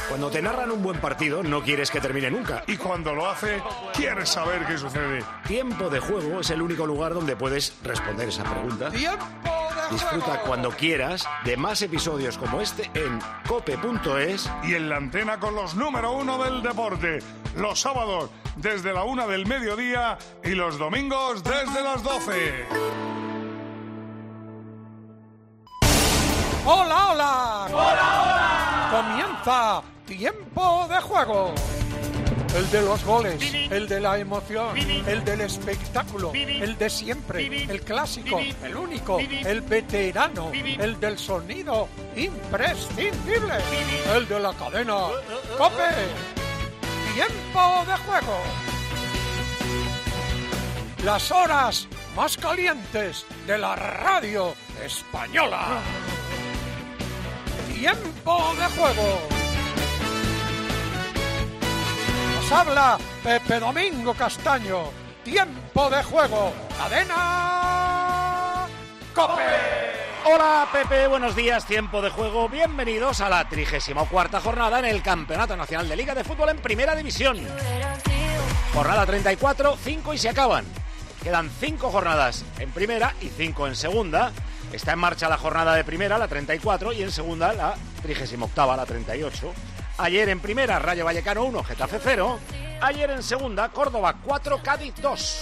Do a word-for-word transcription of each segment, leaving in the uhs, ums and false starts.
Cuando te narran un buen partido, no quieres que termine nunca. Y cuando lo hace, quieres saber qué sucede. Tiempo de Juego es el único lugar donde puedes responder esa pregunta. ¡Tiempo de Disfruta juego! cuando quieras de más episodios como este en cope punto es. Y en la antena con los número uno del deporte. Los sábados desde la una del mediodía y los domingos desde las doce. ¡Hola, hola! ¡Hola, hola! Comienza Tiempo de Juego. El de los goles, el de la emoción, el del espectáculo, el de siempre, el clásico, el único, el veterano, el del sonido imprescindible, el de la cadena COPE. Tiempo de Juego. Las horas más calientes de la radio española. Tiempo de Juego. Nos habla Pepe Domingo Castaño. Tiempo de Juego. Cadena COPE. Hola Pepe, buenos días, Tiempo de Juego. Bienvenidos a la trigésima cuarta jornada en el Campeonato Nacional de Liga de Fútbol en Primera División. Jornada treinta y cuatro, cinco y se acaban. Quedan cinco jornadas en Primera y cinco en Segunda. Está en marcha la jornada de Primera, la treinta y cuatro, y en Segunda la trigésima octava, la treinta y ocho. Ayer en Primera, Rayo Vallecano uno, Getafe cero. Ayer en Segunda, Córdoba cuatro, Cádiz dos.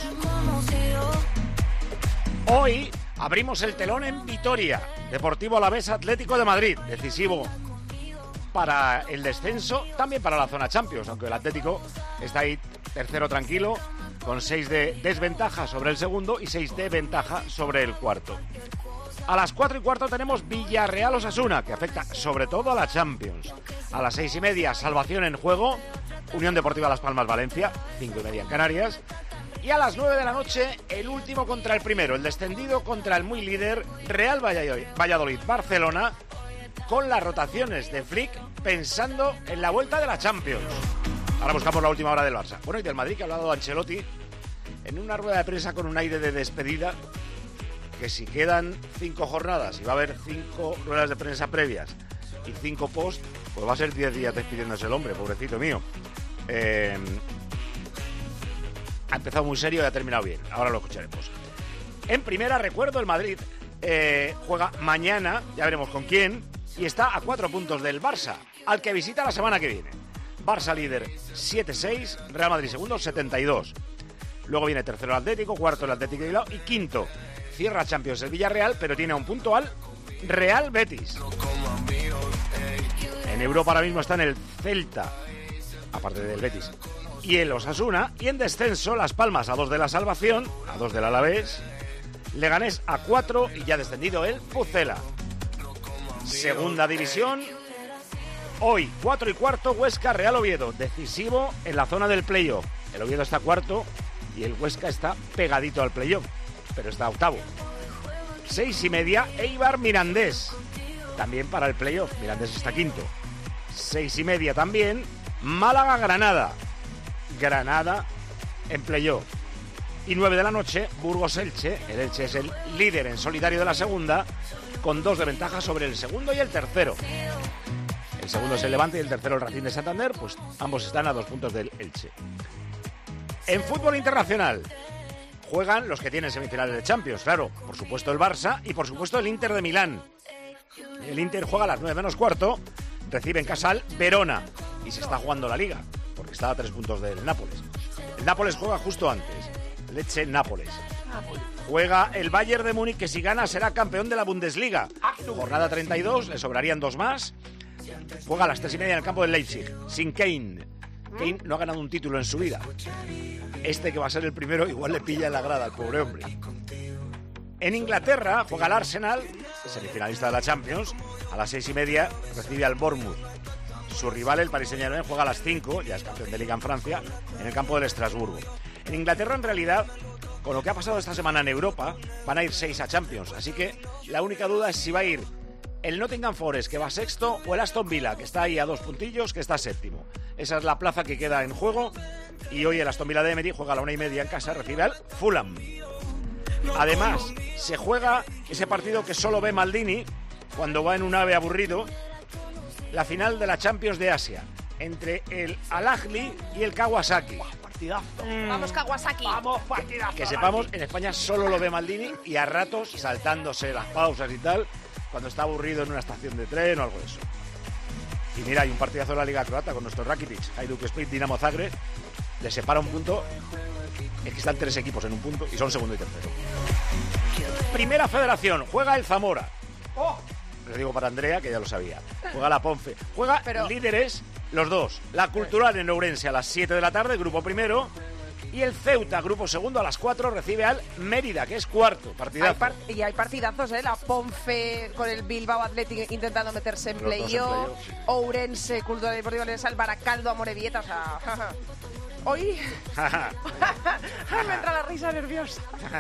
Hoy abrimos el telón en Vitoria. Deportivo Alavés Atlético de Madrid, decisivo para el descenso, también para la zona Champions, aunque el Atlético está ahí tercero tranquilo, con seis de desventaja sobre el segundo y seis de ventaja sobre el cuarto. A las cuatro y cuarto tenemos Villarreal Osasuna, que afecta sobre todo a la Champions. A las seis y media, Salvación en juego, Unión Deportiva Las Palmas Valencia, cinco y media en Canarias. Y a las nueve de la noche, el último contra el primero, el descendido contra el muy líder Real Valladolid, Valladolid Barcelona, con las rotaciones de Flick pensando en la vuelta de la Champions. Ahora buscamos la última hora del Barça. Bueno, y del Madrid, que ha hablado Ancelotti en una rueda de prensa con un aire de despedida, que si quedan cinco jornadas y va a haber cinco ruedas de prensa previas y cinco post, pues va a ser diez días despidiéndose el hombre, pobrecito mío. Eh, ha empezado muy serio y ha terminado bien, ahora lo escucharemos. En Primera, recuerdo, el Madrid eh, juega mañana, ya veremos con quién, y está a cuatro puntos del Barça, al que visita la semana que viene. Barça líder siete seis, Real Madrid segundo setenta y dos. Luego viene tercero el Atlético, cuarto el Atlético de Bilbao y quinto cierra Champions el Villarreal, pero tiene un punto al Real Betis. En Europa ahora mismo está en el Celta, aparte del Betis, y el Osasuna, y en descenso Las Palmas a dos de la salvación, a dos del Alavés, Leganés a cuatro y ya descendido el Pucela. Segunda división, hoy cuatro y cuarto, Huesca Real Oviedo, decisivo en la zona del playoff. El Oviedo está cuarto y el Huesca está pegadito al playoff, pero está octavo. Seis y media, Eibar Mirandés, también para el playoff. Mirandés está quinto. Seis y media también, Málaga Granada. Granada en playoff. Y nueve de la noche, Burgos Elche. El Elche es el líder en solitario de la segunda, con dos de ventaja sobre el segundo y el tercero. El segundo es el Levante y el tercero el Racing de Santander, pues ambos están a dos puntos del Elche. En fútbol internacional juegan los que tienen semifinales de Champions, claro, por supuesto el Barça y por supuesto el Inter de Milán. El Inter juega a las nueve menos cuarto, recibe en casa al Verona y se está jugando la Liga, porque está a tres puntos del Nápoles. El Nápoles juega justo antes, Lecce Nápoles. Juega el Bayern de Múnich, que si gana será campeón de la Bundesliga. Jornada treinta y dos, le sobrarían dos más. Juega a las tres y media en el campo del Leipzig, sin Kane. Kane no ha ganado un título en su vida. Este, que va a ser el primero, igual le pilla en la grada al pobre hombre. En Inglaterra juega el Arsenal, semifinalista de la Champions. A las seis y media recibe al Bournemouth. Su rival, el Paris Saint-Germain, juega a las cinco, ya es campeón de Liga en Francia, en el campo del Estrasburgo. En Inglaterra, en realidad, con lo que ha pasado esta semana en Europa, van a ir seis a Champions. Así que la única duda es si va a ir el Nottingham Forest, que va sexto, o el Aston Villa, que está ahí a dos puntillos, que está séptimo. Esa es la plaza que queda en juego. Y hoy el Aston Villa de Emery juega a la una y media en casa, recibe al Fulham. Además, se juega ese partido que solo ve Maldini cuando va en un ave aburrido, la final de la Champions de Asia entre el Al-Ahly y el Kawasaki. Partidazo. Mm. Vamos, Kawasaki. Vamos, partidazo. Que sepamos, en España solo lo ve Maldini y a ratos saltándose las pausas y tal, cuando está aburrido en una estación de tren o algo de eso. Y mira, hay un partidazo de la Liga Croata con nuestro Rakitic, Hajduk Split, Dinamo Zagreb. Le separa un punto. Es que están tres equipos en un punto y son segundo y tercero. Primera Federación, juega el Zamora. Oh. Lo digo para Andrea, que ya lo sabía. Juega la Ponfe. Juega Pero... líderes, los dos. La Cultural en Ourense a las siete de la tarde, grupo primero. Y el Ceuta, grupo segundo, a las cuatro, recibe al Mérida, que es cuarto. Partidazo. Hay par y hay partidazos, ¿eh? La Ponfe con el Bilbao Athletic intentando meterse en Los dos en playoff. playoff, sí. Ourense, Cultural Deportiva Leonesa, el Baracaldo a Morevieta. O sea, hoy me entra la risa nerviosa.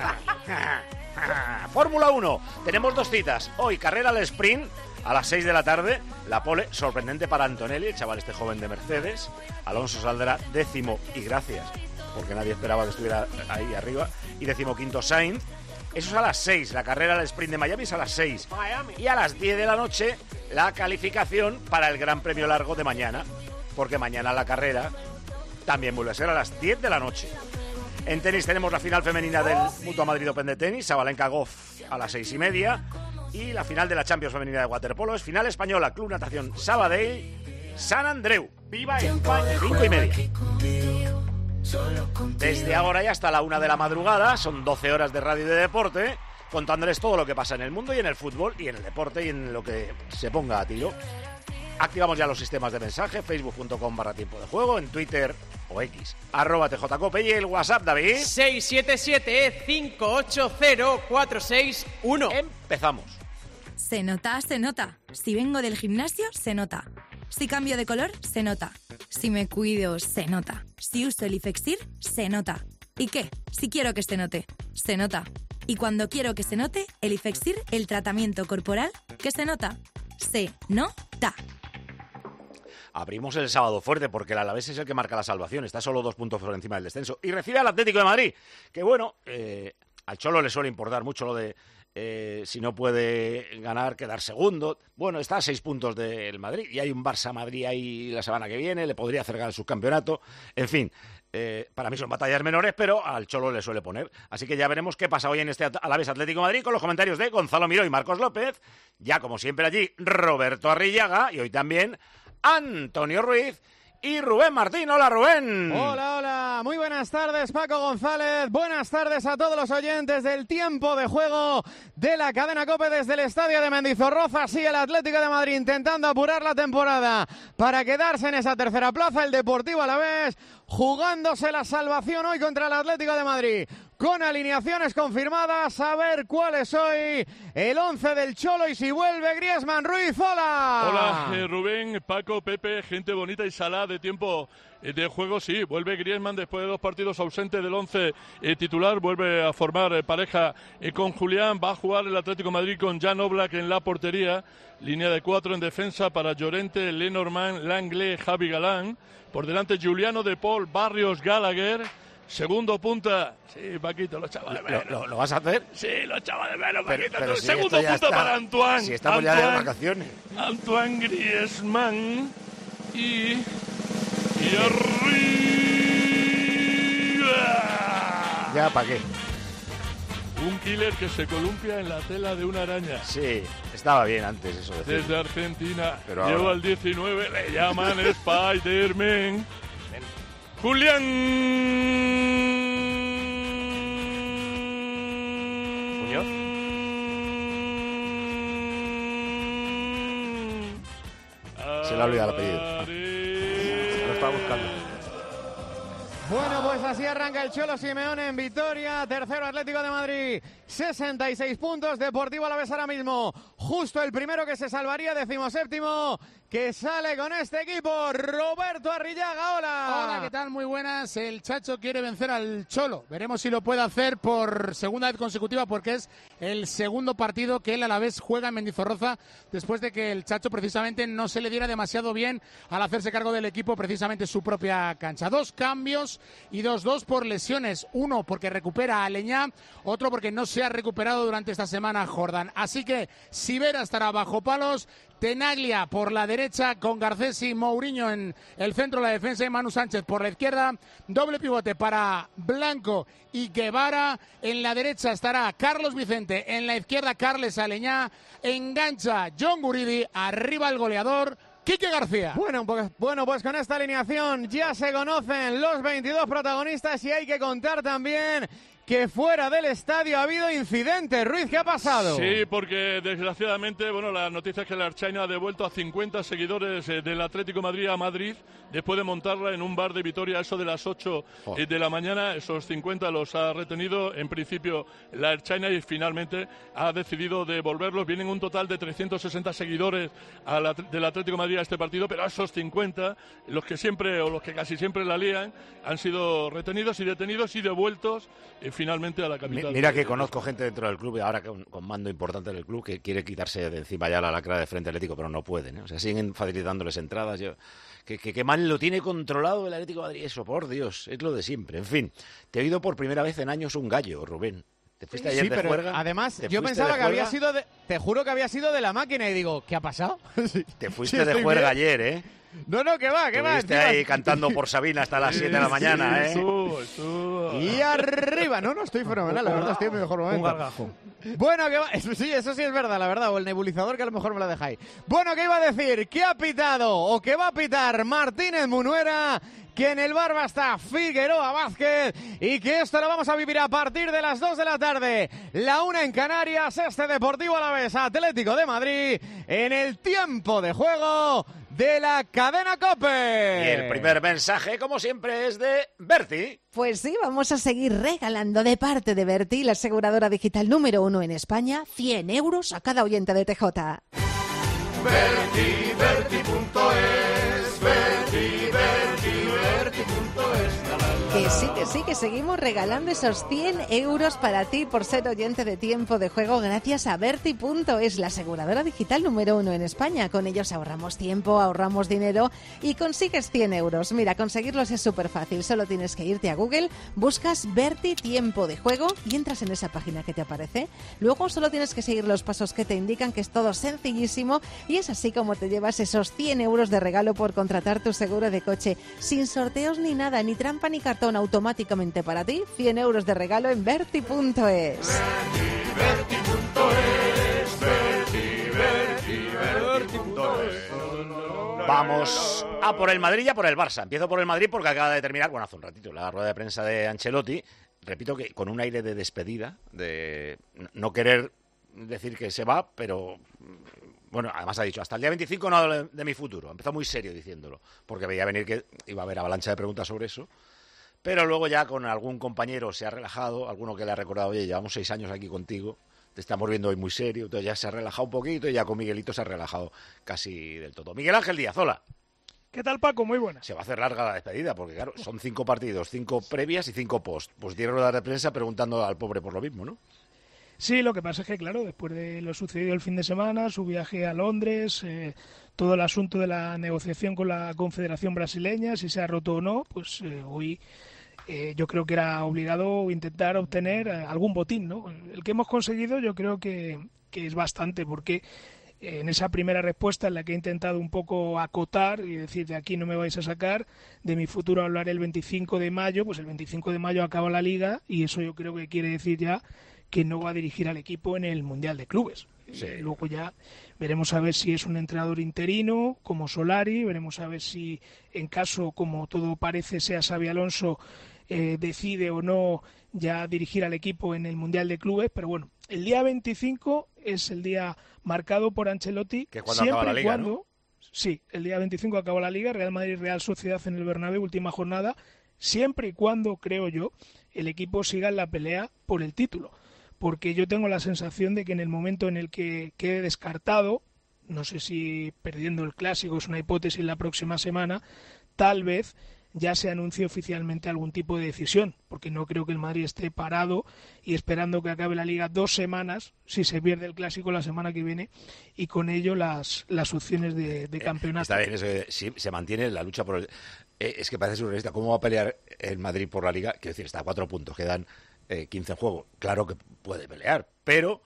Fórmula uno, tenemos dos citas. Hoy, carrera al sprint a las seis de la tarde. La pole, sorprendente para Antonelli, el chaval este joven de Mercedes. Alonso saldrá décimo, y gracias, porque nadie esperaba que estuviera ahí arriba. Y decimoquinto Sainz. Eso es a las seis. La carrera al sprint de Miami es a las seis. Miami. Y a las diez de la noche, la calificación para el Gran Premio Largo de mañana. Porque mañana la carrera también vuelve a ser a las diez de la noche. En tenis tenemos la final femenina del Mutua Madrid Open de tenis, Sabalenka Goff a las seis y media. Y la final de la Champions femenina de waterpolo es final española, Club Natación Sabadell, San Andreu. ¡Viva España! Cinco y media. Desde ahora y hasta la una de la madrugada, son doce horas de radio y de deporte, contándoles todo lo que pasa en el mundo y en el fútbol y en el deporte y en lo que se ponga a tiro. Activamos ya los sistemas de mensaje, facebook punto com barra tiempo de juego, en Twitter o X, arroba tjcope, y el WhatsApp, David. seis siete siete, cinco ocho cero, cuatro seis uno. Empezamos. Se nota, se nota. Si vengo del gimnasio, se nota. Si cambio de color, se nota. Si me cuido, se nota. Si uso el Ifexir, se nota. ¿Y qué? Si quiero que se note, se nota. Y cuando quiero que se note, el Ifexir, el tratamiento corporal que se nota, se nota. Abrimos el sábado fuerte porque el Alavés es el que marca la salvación. Está solo dos puntos por encima del descenso. Y recibe al Atlético de Madrid. Que bueno, eh, al Cholo le suele importar mucho lo de eh, si no puede ganar, quedar segundo. Bueno, está a seis puntos del Madrid. Y hay un Barça-Madrid ahí la semana que viene. Le podría hacer ganar el subcampeonato. En fin, eh, para mí son batallas menores, pero al Cholo le suele poner. Así que ya veremos qué pasa hoy en este Alavés Atlético de Madrid con los comentarios de Gonzalo Miró y Marcos López. Ya como siempre allí, Roberto Arrillaga. Y hoy también Antonio Ruiz y Rubén Martín. Hola, Rubén. Hola, hola. Muy buenas tardes, Paco González. Buenas tardes a todos los oyentes del tiempo de juego de la cadena COPE desde el estadio de Mendizorroza. Sigue el Atlético de Madrid intentando apurar la temporada para quedarse en esa tercera plaza. El Deportivo Alavés jugándose la salvación hoy contra el Atlético de Madrid. Con alineaciones confirmadas, a ver cuál es hoy el once del Cholo y si vuelve Griezmann. Ruiz, hola. Hola, eh, Rubén, Paco, Pepe, gente bonita y salada de tiempo eh, de juego. Sí, vuelve Griezmann después de dos partidos ausente del once eh, titular. Vuelve a formar eh, pareja eh, con Julián. Va a jugar el Atlético de Madrid con Jan Oblak en la portería. Línea de cuatro en defensa para Llorente, Lenormand, Langley, Javi Galán. Por delante Juliano de Paul, Barrios, Gallagher. Segundo punta, sí, Paquito, lo echaba de menos. ¿Lo, lo, lo vas a hacer? Sí, lo echaba de menos, Pero, Paquito. pero tú. si Segundo esto ya punta está, para Antoine. Si estamos Antoine, ya de vacaciones. Antoine Griezmann y... y arriba. ¿Ya para qué? Un killer que se columpia en la tela de una araña. Sí, estaba bien antes eso. Decir. Desde Argentina, Pero lleva ahora... el diecinueve, le llaman Spider-Man. Julián. ¿Muñoz? Se le ha olvidado el apellido. Lo estaba buscando. Bueno, pues así arranca el Cholo Simeone en Vitoria. Tercero Atlético de Madrid, sesenta y seis puntos. Deportivo Alavés ahora mismo justo el primero que se salvaría, decimoséptimo, que sale con este equipo. Roberto Arrillaga, hola. Hola, ¿qué tal? Muy buenas. El Chacho quiere vencer al Cholo. Veremos si lo puede hacer por segunda vez consecutiva, porque es el segundo partido que él a la vez juega en Mendizorroza, después de que el Chacho precisamente no se le diera demasiado bien al hacerse cargo del equipo, precisamente su propia cancha. Dos cambios y dos dos por lesiones. Uno porque recupera a Leñá, otro porque no se ha recuperado durante esta semana Jordan. Así que Sivera estará bajo palos, Tenaglia por la derecha con Garcés y Mourinho en el centro de la defensa y Manu Sánchez por la izquierda. Doble pivote para Blanco y Guevara. En la derecha estará Carlos Vicente, en la izquierda Carles Aleñá. Engancha John Guridi, arriba el goleador Quique García. Bueno pues, bueno, pues con esta alineación ya se conocen los veintidós protagonistas y hay que contar también que fuera del estadio ha habido incidentes. Ruiz, ¿qué ha pasado? Sí, porque desgraciadamente, bueno, la noticia es que la Ertzaintza ha devuelto a cincuenta seguidores eh, del Atlético de Madrid a Madrid después de montarla en un bar de Vitoria a eso de las ocho oh. eh, de la mañana. Esos cincuenta los ha retenido en principio la Ertzaintza y finalmente ha decidido devolverlos. Vienen un total de trescientos sesenta seguidores a la, del Atlético de Madrid a este partido, pero a esos cincuenta, los que siempre o los que casi siempre la lían, han sido retenidos y detenidos y devueltos eh, finalmente a la capital. Mira que conozco gente dentro del club y ahora con, con mando importante del club que quiere quitarse de encima ya la lacra de Frente Atlético, pero no pueden, ¿eh? O sea, siguen facilitándoles entradas. Yo, que, que, que mal lo tiene controlado el Atlético de Madrid. Eso, por Dios, es lo de siempre. En fin, te he oído por primera vez en años un gallo, Rubén. ¿Te fuiste ayer sí, de pero juerga? Además, yo pensaba que había sido de... Te juro que había sido de la máquina y digo, ¿qué ha pasado? sí. Te fuiste sí, de juerga bien. ayer, ¿eh? No, no, que va, que va. Estuviste ahí cantando por Sabina hasta las siete de la mañana, ¿eh? Eso, eso. Y arriba. No, no, estoy fenomenal, la verdad, estoy en mi mejor momento. Un gargajo. Bueno, que va. Eso sí, eso sí es verdad, la verdad. O el nebulizador que a lo mejor me lo dejáis. Bueno, ¿qué iba a decir? ¿Qué ha pitado o qué va a pitar Martínez Munuera? Que en el bar va a estar Figueroa Vázquez y que esto lo vamos a vivir a partir de las dos de la tarde. La una en Canarias, este Deportivo Alavés Atlético de Madrid en el tiempo de juego de la cadena COPE. Y el primer mensaje, como siempre, es de Berti. Pues sí, vamos a seguir regalando de parte de Berti, la aseguradora digital número uno en España, cien euros a cada oyente de T J. Berti, Berti punto es, Berti, Berti, Berti punto es. Que sí, que sí, que seguimos regalando esos cien euros para ti por ser oyente de tiempo de juego gracias a Berti punto es, la aseguradora digital número uno en España. Con ellos ahorramos tiempo, ahorramos dinero y consigues cien euros. Mira, conseguirlos es súper fácil. Solo tienes que irte a Google, buscas Berti tiempo de juego y entras en esa página que te aparece. Luego solo tienes que seguir los pasos que te indican, que es todo sencillísimo y es así como te llevas esos cien euros de regalo por contratar tu seguro de coche. Sin sorteos ni nada, ni trampa ni cartón, automáticamente para ti, cien euros de regalo en Berti punto es. Berti punto es, Berti, Berti, Berti punto es. Vamos a por el Madrid y a por el Barça. Empiezo por el Madrid porque acaba de terminar, bueno, hace un ratito, la rueda de prensa de Ancelotti. Repito que con un aire de despedida, de no querer decir que se va, pero... Bueno, además ha dicho, hasta el día veinticinco no hablo de, de mi futuro. Empezó muy serio diciéndolo, porque veía venir que iba a haber avalancha de preguntas sobre eso. Pero luego ya con algún compañero se ha relajado, alguno que le ha recordado, oye, llevamos seis años aquí contigo, te estamos viendo hoy muy serio, entonces ya se ha relajado un poquito y ya con Miguelito se ha relajado casi del todo. Miguel Ángel Díaz, hola. ¿Qué tal, Paco? Muy buena. Se va a hacer larga la despedida, porque claro, son cinco partidos, cinco previas y cinco post. Pues tiene rueda de prensa preguntando al pobre por lo mismo, ¿no? Sí, lo que pasa es que, claro, después de lo sucedido el fin de semana, su viaje a Londres, eh, todo el asunto de la negociación con la Confederación Brasileña, si se ha roto o no, pues eh, hoy eh, yo creo que era obligado intentar obtener eh, algún botín, ¿no? El que hemos conseguido yo creo que, que es bastante, porque eh, en esa primera respuesta en la que he intentado un poco acotar y decir, de aquí no me vais a sacar, de mi futuro hablaré el veinticinco de mayo, pues el veinticinco de mayo acaba la Liga y eso yo creo que quiere decir ya que no va a dirigir al equipo en el Mundial de Clubes. Sí. Eh, luego ya veremos a ver si es un entrenador interino, como Solari, veremos a ver si en caso, como todo parece, sea Xabi Alonso, eh, decide o no ya dirigir al equipo en el Mundial de Clubes, pero bueno, el día veinticinco es el día marcado por Ancelotti, que cuando siempre acaba la y Liga, cuando... ¿no? Sí, el día veinticinco acaba la Liga, Real Madrid, Real Sociedad en el Bernabéu, última jornada, siempre y cuando, creo yo, el equipo siga en la pelea por el título. Porque yo tengo la sensación de que en el momento en el que quede descartado, no sé si perdiendo el Clásico, es una hipótesis la próxima semana, tal vez ya se anuncie oficialmente algún tipo de decisión, porque no creo que el Madrid esté parado y esperando que acabe la Liga dos semanas, si se pierde el Clásico la semana que viene, y con ello las, las opciones de, de campeonato. Está bien, eso, si se mantiene la lucha por el... Eh, es que parece surrealista, ¿cómo va a pelear el Madrid por la Liga? Quiero decir, está a cuatro puntos, quedan... Eh, quince en juego, claro que puede pelear, pero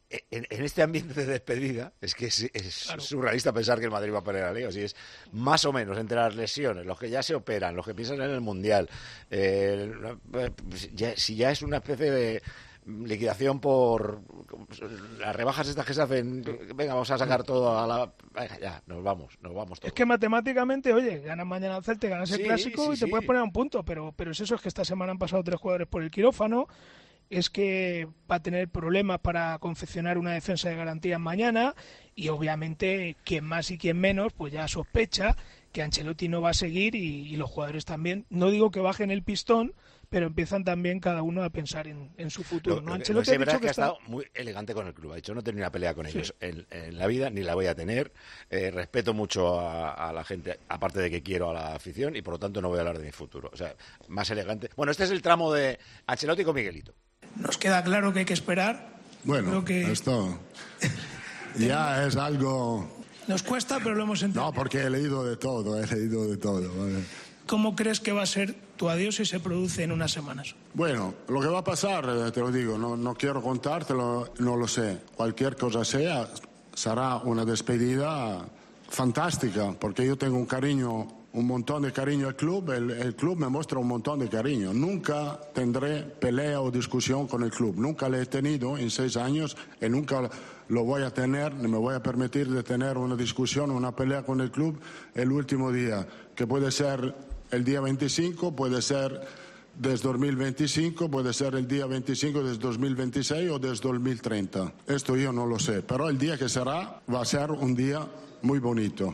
en, en este ambiente de despedida, es que es, es claro. surrealista pensar que el Madrid va a perder la Liga. Si es más o menos entre las lesiones, los que ya se operan, los que piensan en el Mundial, eh, ya, si ya es una especie de liquidación por las rebajas estas que se hacen, venga, vamos a sacar todo a la... Venga, ya, nos vamos, nos vamos todos. Es que matemáticamente, oye, ganas mañana al Celta, ganas sí, el Clásico sí, y te sí. puedes poner a un punto, pero, pero es eso, es que esta semana han pasado tres jugadores por el quirófano, es que va a tener problemas para confeccionar una defensa de garantías mañana y obviamente quien más y quien menos pues ya sospecha que Ancelotti no va a seguir y, y los jugadores también, no digo que bajen el pistón, pero empiezan también cada uno a pensar en, en su futuro. Lo, ¿no? lo, Ancelotti lo que ha dicho que, que ha está... estado muy elegante con el club. Ha dicho, no he tenido una pelea con ellos sí. en, en la vida, ni la voy a tener. Eh, respeto mucho a, a la gente, aparte de que quiero a la afición, y por lo tanto no voy a hablar de mi futuro. O sea, más elegante. Bueno, este es el tramo de Ancelotti con Miguelito. Nos queda claro que hay que esperar. Bueno, Creo que... esto ya es algo... Nos cuesta, pero lo hemos entendido. No, porque he leído de todo, he leído de todo. ¿Vale? ¿Cómo crees que va a ser tu adiós si se produce en unas semanas? Bueno, lo que va a pasar, te lo digo, no, no quiero contártelo, no lo sé. Cualquier cosa sea, será una despedida fantástica, porque yo tengo un cariño, un montón de cariño al club, el, el club me muestra un montón de cariño. Nunca tendré pelea o discusión con el club, nunca le he tenido en seis años y nunca lo voy a tener, ni me voy a permitir de tener una discusión o una pelea con el club el último día, que puede ser el día veinticinco, puede ser desde dos mil veinticinco, puede ser el día veinticinco desde dos mil veintiséis o desde dos mil treinta. Esto yo no lo sé, pero el día que será va a ser un día muy bonito.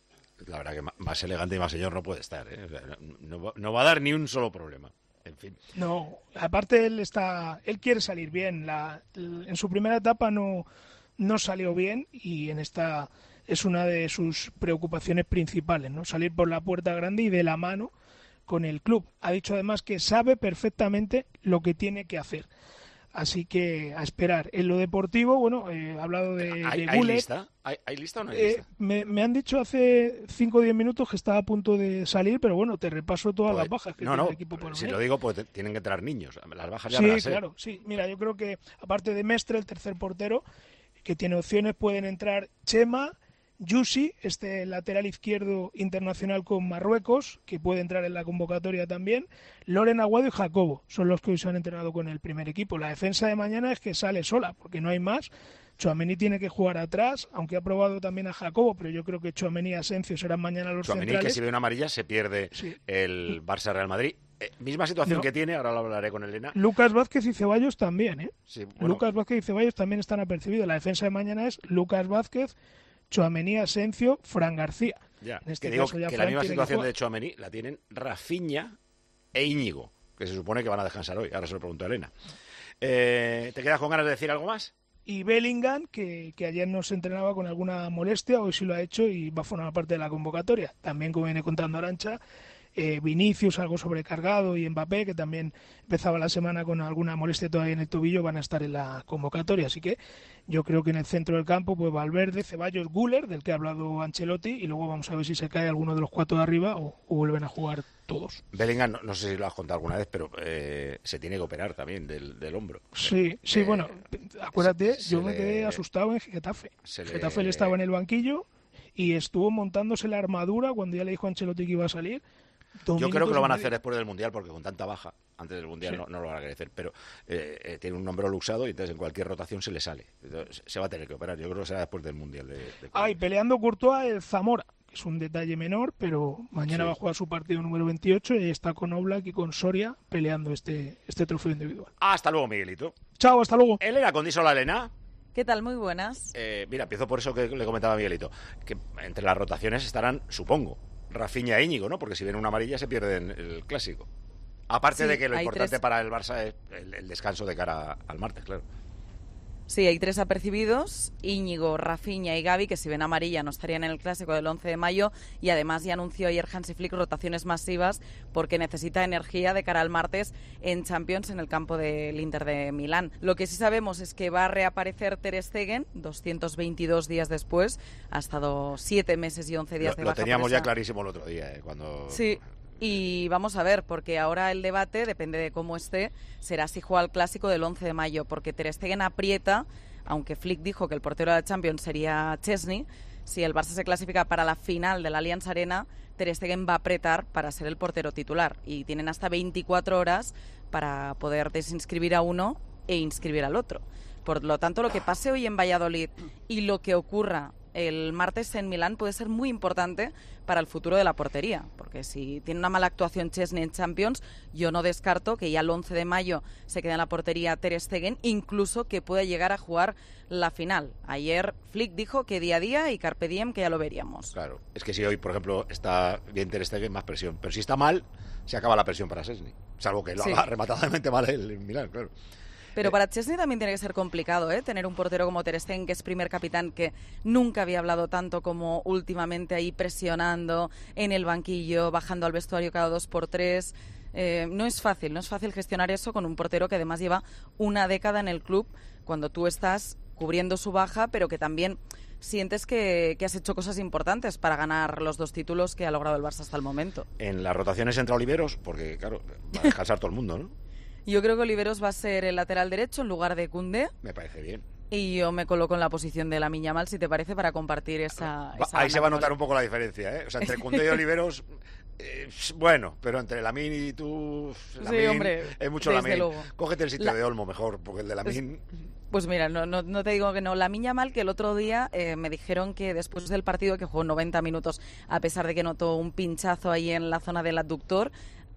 La verdad que más elegante y más señor no puede estar, ¿eh? O sea, no, no, no va a dar ni un solo problema. En fin. No, aparte él está, él quiere salir bien. La, en su primera etapa no, no salió bien y en esta es una de sus preocupaciones principales, ¿no? Salir por la puerta grande y de la mano con el club. Ha dicho además que sabe perfectamente lo que tiene que hacer. Así que a esperar. En lo deportivo, bueno, eh, he hablado de, ¿Hay, de ¿hay Gullit. lista? ¿Hay, ¿Hay lista o no hay Eh, lista? me, me han dicho hace cinco o diez minutos que estaba a punto de salir, pero bueno, te repaso todas Pues, las bajas que no, tiene no, el equipo por si venir. lo digo, pues te- tienen que entrar niños. Las bajas ya Sí, van a ser. claro, sí. Mira, yo creo que aparte de Mestre, el tercer portero, que tiene opciones, pueden entrar Chema, Yusi, este lateral izquierdo internacional con Marruecos, que puede entrar en la convocatoria también, Loren Aguado y Jacobo, son los que hoy se han entrenado con el primer equipo. La defensa de mañana es que sale sola, porque no hay más. Tchouaméni tiene que jugar atrás, aunque ha probado también a Jacobo, pero yo creo que Tchouaméni y Asensio serán mañana los Tchouaméni, que centrales. si ve una amarilla se pierde Sí. el Barça-Real Madrid. Eh, misma situación No. que tiene, ahora lo hablaré con Elena. Lucas Vázquez y Ceballos también, ¿eh? Sí, bueno, Lucas Vázquez y Ceballos también están apercibidos. La defensa de mañana es Lucas Vázquez, Tchouaméni, Asensio, Fran García. ya, En este que digo caso ya que la Fran misma tiene que situación jugar. de Tchouaméni la tienen Rafinha e Íñigo, que se supone que van a descansar hoy. Ahora se lo pregunto a Elena. Eh, ¿Te quedas con ganas de decir algo más? Y Bellingham, que, que ayer no se entrenaba con alguna molestia, hoy sí lo ha hecho y va a formar parte de la convocatoria. También, como viene contando Arantxa, eh, Vinicius, algo sobrecargado, y Mbappé, que también empezaba la semana con alguna molestia todavía en el tobillo, van a estar en la convocatoria. Así que yo creo que en el centro del campo, pues Valverde, Ceballos, Güler, del que ha hablado Ancelotti, y luego vamos a ver si se cae alguno de los cuatro de arriba o, o vuelven a jugar todos. Bellingham, no, no sé si lo has contado alguna vez, pero eh, se tiene que operar también del, del hombro. Sí, sí, Eh, bueno, acuérdate, se yo me le- quedé asustado en Getafe. se le- Getafe le estaba en el banquillo y estuvo montándose la armadura cuando ya le dijo a Ancelotti que iba a salir. Dos Yo creo minutos que lo y van a medio. hacer después del Mundial, porque con tanta baja, antes del Mundial Sí. no, no lo van a querer hacer, pero eh, eh, tiene un hombro luxado y entonces en cualquier rotación se le sale. Entonces, se va a tener que operar. Yo creo que será después del Mundial. De, de Ah, y peleando Courtois el Zamora, que es un detalle menor, pero mañana Sí. va a jugar su partido número veintiocho y está con Oblak y con Soria peleando este, este trofeo individual. Hasta luego, Miguelito. Chao, hasta luego. Elena, con Disola Elena. ¿Qué tal? Muy buenas. Eh, mira, empiezo por eso que le comentaba a Miguelito, que entre las rotaciones estarán, supongo, Rafinha e Íñigo, ¿no? Porque si ven una amarilla se pierden el clásico. Aparte Sí, de que lo hay importante tres- para el Barça es el, el descanso de cara al martes, claro. Sí, hay tres apercibidos, Íñigo, Rafinha y Gavi, que si ven amarilla no estarían en el Clásico del once de mayo, y además ya anunció ayer Hansi Flick rotaciones masivas porque necesita energía de cara al martes en Champions en el campo del Inter de Milán. Lo que sí sabemos es que va a reaparecer Ter Stegen doscientos veintidós días después, ha estado siete meses y once días Lo, de lo baja. por teníamos ya esa- clarísimo el otro día, eh, cuando... Sí. Y vamos a ver, porque ahora el debate, depende de cómo esté, será si juega el Clásico del once de mayo, porque Ter Stegen aprieta aunque Flick dijo que el portero de la Champions sería Chesney, si el Barça se clasifica para la final de la Allianz Arena, Ter Stegen va a apretar para ser el portero titular y tienen hasta veinticuatro horas para poder desinscribir a uno e inscribir al otro. Por lo tanto, lo que pase hoy en Valladolid y lo que ocurra el martes en Milán puede ser muy importante para el futuro de la portería, porque si tiene una mala actuación Chesney en Champions, yo no descarto que ya el once de mayo se quede en la portería Ter Stegen, incluso que pueda llegar a jugar la final. Ayer Flick dijo que día a día y carpe diem, que ya lo veríamos. Claro, es que si hoy, por ejemplo, está bien Ter Stegen, más presión, pero si está mal, se acaba la presión para Chesney, salvo que lo Sí. haga rematadamente mal él en Milán, claro. Pero para Chesney también tiene que ser complicado, ¿eh? Tener un portero como Ter Stegen, que es primer capitán, que nunca había hablado tanto como últimamente ahí presionando en el banquillo, bajando al vestuario cada dos por tres. Eh, no es fácil, no es fácil gestionar eso con un portero que además lleva una década en el club, cuando tú estás cubriendo su baja, pero que también sientes que, que has hecho cosas importantes para ganar los dos títulos que ha logrado el Barça hasta el momento. En las rotaciones entra Oliveros, porque claro, va a descansar todo el mundo, ¿no? Yo creo que Oliveros va a ser el lateral derecho en lugar de Koundé. Me parece bien. Y yo me coloco en la posición de Lamine Yamal, si te parece, para compartir esa... Va, esa ahí se va a banda notar con- un poco la diferencia, ¿eh? O sea, entre Koundé y Oliveros, eh, bueno, pero entre Lamine y tú... Lamine, hombre, es mucho desde Lamine. luego. Cógete el sitio La- de Olmo mejor, porque el de Lamine... Pues mira, no, no, no te digo que no. Lamine Yamal, que el otro día eh, me dijeron que después del partido, que jugó noventa minutos, a pesar de que notó un pinchazo ahí en la zona del abductor,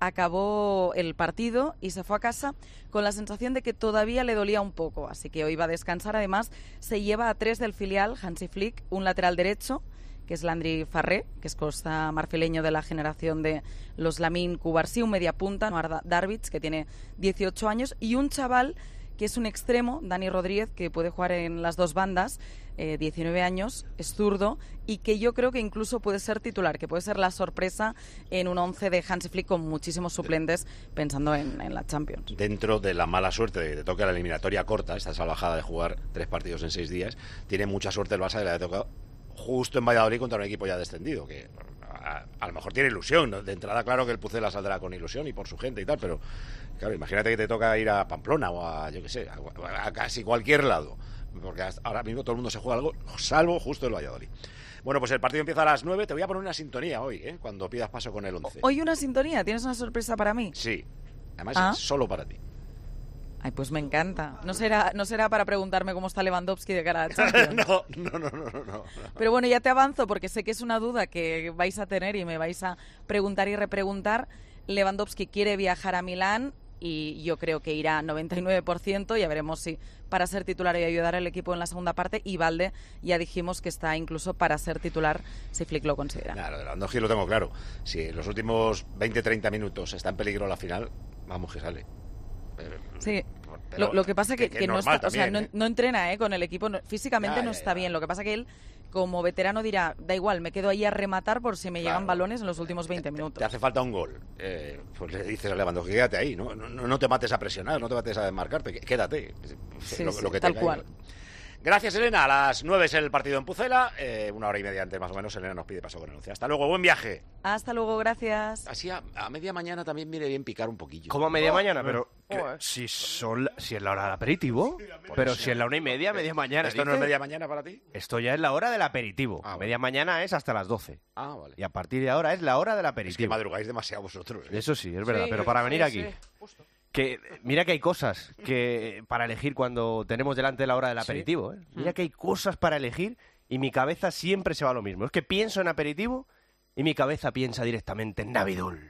acabó el partido y se fue a casa con la sensación de que todavía le dolía un poco, así que hoy va a descansar. Además, se lleva a tres del filial, Hansi Flick, un lateral derecho, que es Landry Farré, que es costa marfileño de la generación de los Lamine Cubarsí, un mediapunta, Noar Darwich, que tiene dieciocho años, y un chaval que es un extremo, Dani Rodríguez, que puede jugar en las dos bandas, eh, diecinueve años, es zurdo, y que yo creo que incluso puede ser titular, que puede ser la sorpresa en un once de Hansi Flick con muchísimos suplentes pensando en, en la Champions. Dentro de la mala suerte de que te toque la eliminatoria corta, esta salvajada de jugar tres partidos en seis días, tiene mucha suerte el Barça de la que le ha tocado justo en Valladolid contra un equipo ya descendido, que a, a lo mejor tiene ilusión, ¿no? De entrada claro que el Pucela saldrá con ilusión y por su gente y tal, pero claro, imagínate que te toca ir a Pamplona o a, yo qué sé, a, a casi cualquier lado, porque hasta ahora mismo todo el mundo se juega algo, salvo justo el Valladolid. Bueno, pues el partido empieza a las nueve, te voy a poner una sintonía hoy, ¿eh? Cuando pidas paso con el once. Hoy una sintonía, ¿tienes una sorpresa para mí? Sí, además Ah. es solo para ti. Ay, pues me encanta. No será, no será para preguntarme cómo está Lewandowski de cara a Champions. no, no, no, no, no, no. Pero bueno, ya te avanzo porque sé que es una duda que vais a tener y me vais a preguntar y repreguntar. Lewandowski quiere viajar a Milán y yo creo que irá noventa y nueve por ciento. Ya veremos si para ser titular y ayudar al equipo en la segunda parte. Y Valde ya dijimos que está incluso para ser titular si Flick lo considera. Claro, de Lewandowski lo tengo claro. Si en los últimos veinte treinta minutos está en peligro la final, vamos que sale. Pero, Sí, pero lo, lo que pasa que, que que no, normal está, o sea, también, no, ¿eh? no entrena ¿eh? con el equipo, no- físicamente Ya, no ya, está ya. bien. Lo que pasa que él, como veterano, dirá, da igual, me quedo ahí a rematar por si me Claro. llegan balones en los últimos veinte minutos. Te hace falta un gol. Eh, pues le dices a Lewandowski, quédate ahí, ¿no? No, no- no te mates a presionar, no te mates a desmarcarte, qué- quédate. Sí, lo, sí, lo que tal te cual. caiga. Gracias, Elena. A las nueve es el partido en Pucela. Eh, una hora y media antes, más o menos, Elena nos pide paso con el once. Hasta luego, buen viaje. Hasta luego, gracias. Así a, a media mañana también viene bien picar un poquillo. ¿Cómo a media mañana? Pero que- Joder. si son la- si es la hora del aperitivo. Pero si es la una y media, media mañana. ¿Esto no es dice. media mañana para ti? Esto ya es la hora del aperitivo. Media mañana es hasta las doce. Ah, vale. Y a partir de ahora es la hora del Es aperitivo. que madrugáis demasiado vosotros. ¿eh? Eso sí, es verdad. Sí, pero para sí, venir aquí. sí, Que mira que hay cosas que para elegir cuando tenemos delante la hora del aperitivo. ¿eh? Mira que hay cosas para elegir y mi cabeza siempre se va a lo mismo. Es que pienso en aperitivo y mi cabeza piensa directamente en Navidul.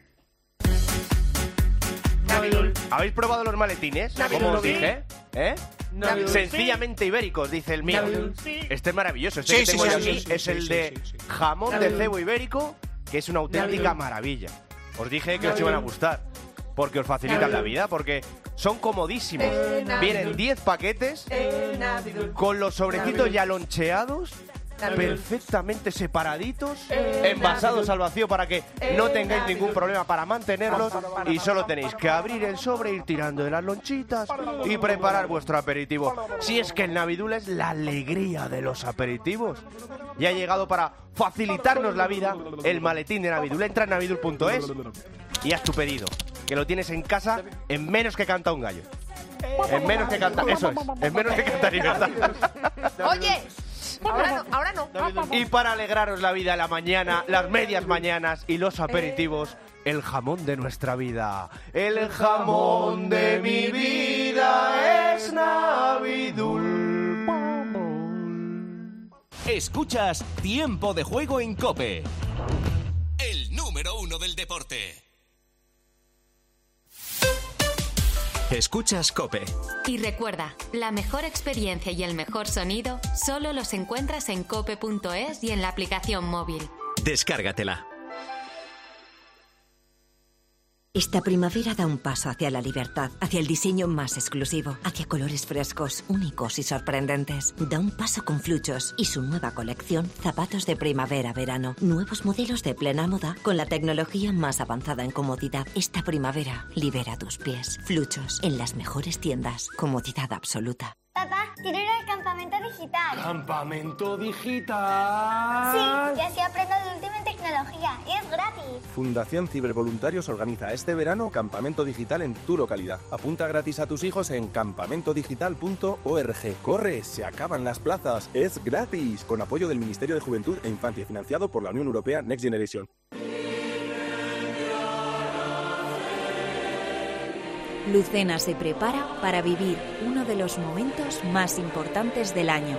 Navidul. ¿Habéis probado los maletines? Navidul. Como os dije. ¿Eh? Navidul. Sencillamente ibéricos, dice el mío. Navidul. Sí. Este es maravilloso. Este Sí, que sí, tengo sí, yo sí, aquí sí, es sí, el sí, de sí, sí. jamón de Navidul. cebo ibérico, que es una auténtica Navidul. maravilla. Os dije que os iban a gustar, porque os facilitan Navidul. la vida, porque son comodísimos. Eh, Navidul. Vienen diez paquetes Eh, Navidul. con los sobrecitos Navidul. ya loncheados, Navidul. perfectamente separaditos, Eh, envasados Navidul. al vacío para que Eh, no tengáis Navidul. ningún problema para mantenerlos y solo tenéis que abrir el sobre, ir tirando de las lonchitas y preparar vuestro aperitivo. Si es que el Navidul es la alegría de los aperitivos. Y ha llegado para facilitarnos la vida el maletín de Navidul. Entra en navidul punto es y haz tu pedido, que lo tienes en casa en menos que canta un gallo. En menos que cantar, eso es, en menos que cantar y verdad. Oye, ahora no, ahora no. Y para alegraros la vida, la mañana, las medias mañanas y los aperitivos, el jamón de nuestra vida. El jamón de mi vida es Navidul. Escuchas Tiempo de Juego en COPE. El número uno del deporte. Escuchas COPE. Y recuerda, la mejor experiencia y el mejor sonido solo los encuentras en cope punto es y en la aplicación móvil. Descárgatela. Esta primavera da un paso hacia la libertad, hacia el diseño más exclusivo, hacia colores frescos, únicos y sorprendentes. Da un paso con Fluchos y su nueva colección Zapatos de Primavera-Verano. Nuevos modelos de plena moda con la tecnología más avanzada en comodidad. Esta primavera libera tus pies. Fluchos, en las mejores tiendas. Comodidad absoluta. Papá, quiero ir al campamento digital. ¿Campamento digital? Sí, y así aprendo de última tecnología. Y es gratis. Fundación Cibervoluntarios organiza este verano campamento digital en tu localidad. Apunta gratis a tus hijos en campamento digital punto org. ¡Corre! ¡Se acaban las plazas! ¡Es gratis! Con apoyo del Ministerio de Juventud e Infancia, financiado por la Unión Europea Next Generation. Lucena se prepara para vivir uno de los momentos más importantes del año.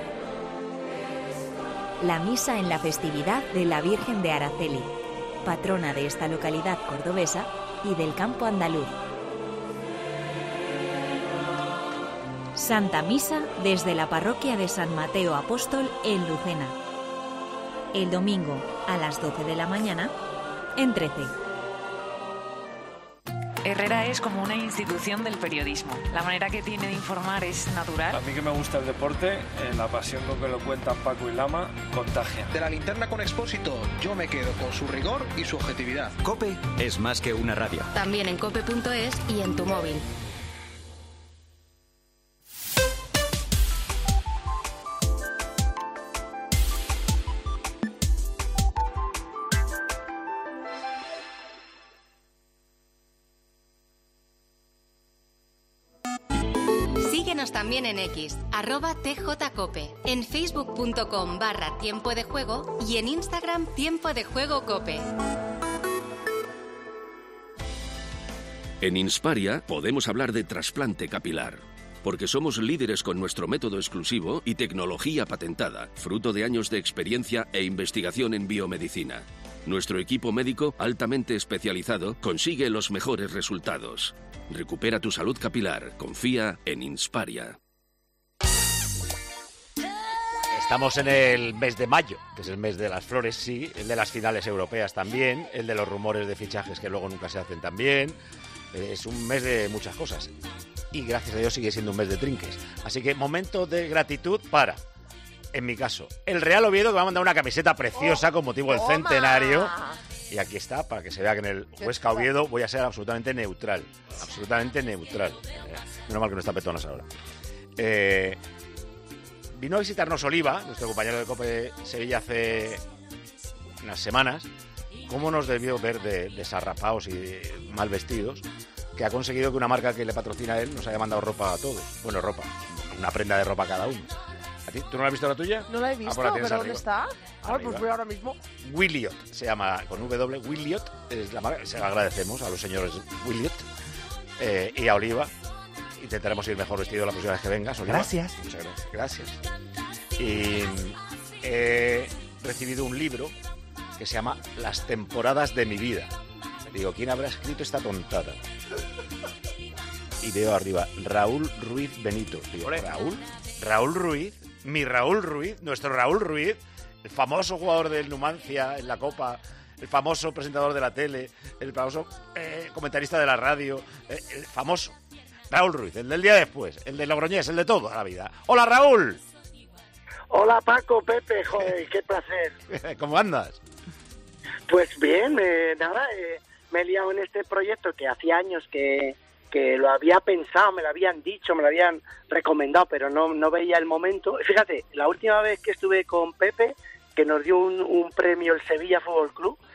La misa en la festividad de la Virgen de Araceli, patrona de esta localidad cordobesa y del campo andaluz. Santa Misa desde la parroquia de San Mateo Apóstol en Lucena. El domingo a las doce de la mañana en trece. Herrera es como una institución del periodismo. La manera que tiene de informar es natural. A mí que me gusta el deporte, eh, la pasión con que lo cuentan Paco y Lama, contagia. De la linterna con Expósito, yo me quedo con su rigor y su objetividad. COPE es más que una radio. También en cope punto es y en tu móvil. También en X, arroba tjcope, en facebook.com barra tiempo de juego y en Instagram tiempo de juego cope. En Insparia podemos hablar de trasplante capilar, porque somos líderes con nuestro método exclusivo y tecnología patentada, fruto de años de experiencia e investigación en biomedicina. Nuestro equipo médico altamente especializado consigue los mejores resultados. Recupera tu salud capilar. Confía en Insparia. Estamos en el mes de mayo, que es el mes de las flores, sí, el de las finales europeas también, el de los rumores de fichajes que luego nunca se hacen también. Es un mes de muchas cosas. Y gracias a Dios sigue siendo un mes de trinques. Así que momento de gratitud para, en mi caso, el Real Oviedo, que me ha mandado una camiseta preciosa con motivo del centenario. Y aquí está, para que se vea que en el Huesca Oviedo voy a ser absolutamente neutral. Absolutamente neutral. Eh, menos mal que no está Petonas ahora. Eh, vino a visitarnos Oliva, nuestro compañero de COPE Sevilla, hace unas semanas. Cómo nos debió ver de desarrapados y de mal vestidos, que ha conseguido que una marca que le patrocina a él nos haya mandado ropa a todos. Bueno, ropa. Una prenda de ropa a cada uno. ¿A ti? ¿Tú no la has visto la tuya? No la he visto, ah, pues la ¿pero arriba. dónde está? Ah, pues voy ahora mismo. Williot, se llama con W, Williot, es la marca. Se la agradecemos a los señores Williot eh, y a Oliva. Intentaremos ir mejor vestido la próxima vez que vengas, Oliva. Gracias. Muchas gracias. Gracias. Y he recibido un libro que se llama Las temporadas de mi vida. Digo, ¿quién habrá escrito esta tontada? Y veo arriba, Raúl Ruiz Benito. Digo, ¿Raúl? Raúl Ruiz, mi Raúl Ruiz, nuestro Raúl Ruiz, el famoso jugador del Numancia en la Copa, el famoso presentador de la tele, el famoso eh, comentarista de la radio, eh, el famoso Raúl Ruiz, el del día después, el de Logroñés, el de toda la vida. ¡Hola, Raúl! Hola, Paco, Pepe, joder, qué placer. ¿Cómo andas? Pues bien, eh, nada, eh, me he liado en este proyecto que hacía años que, que lo había pensado, me lo habían dicho, me lo habían recomendado, pero no, no veía el momento. Fíjate, la última vez que estuve con Pepe, que nos dio un, un premio el Sevilla Fútbol Club,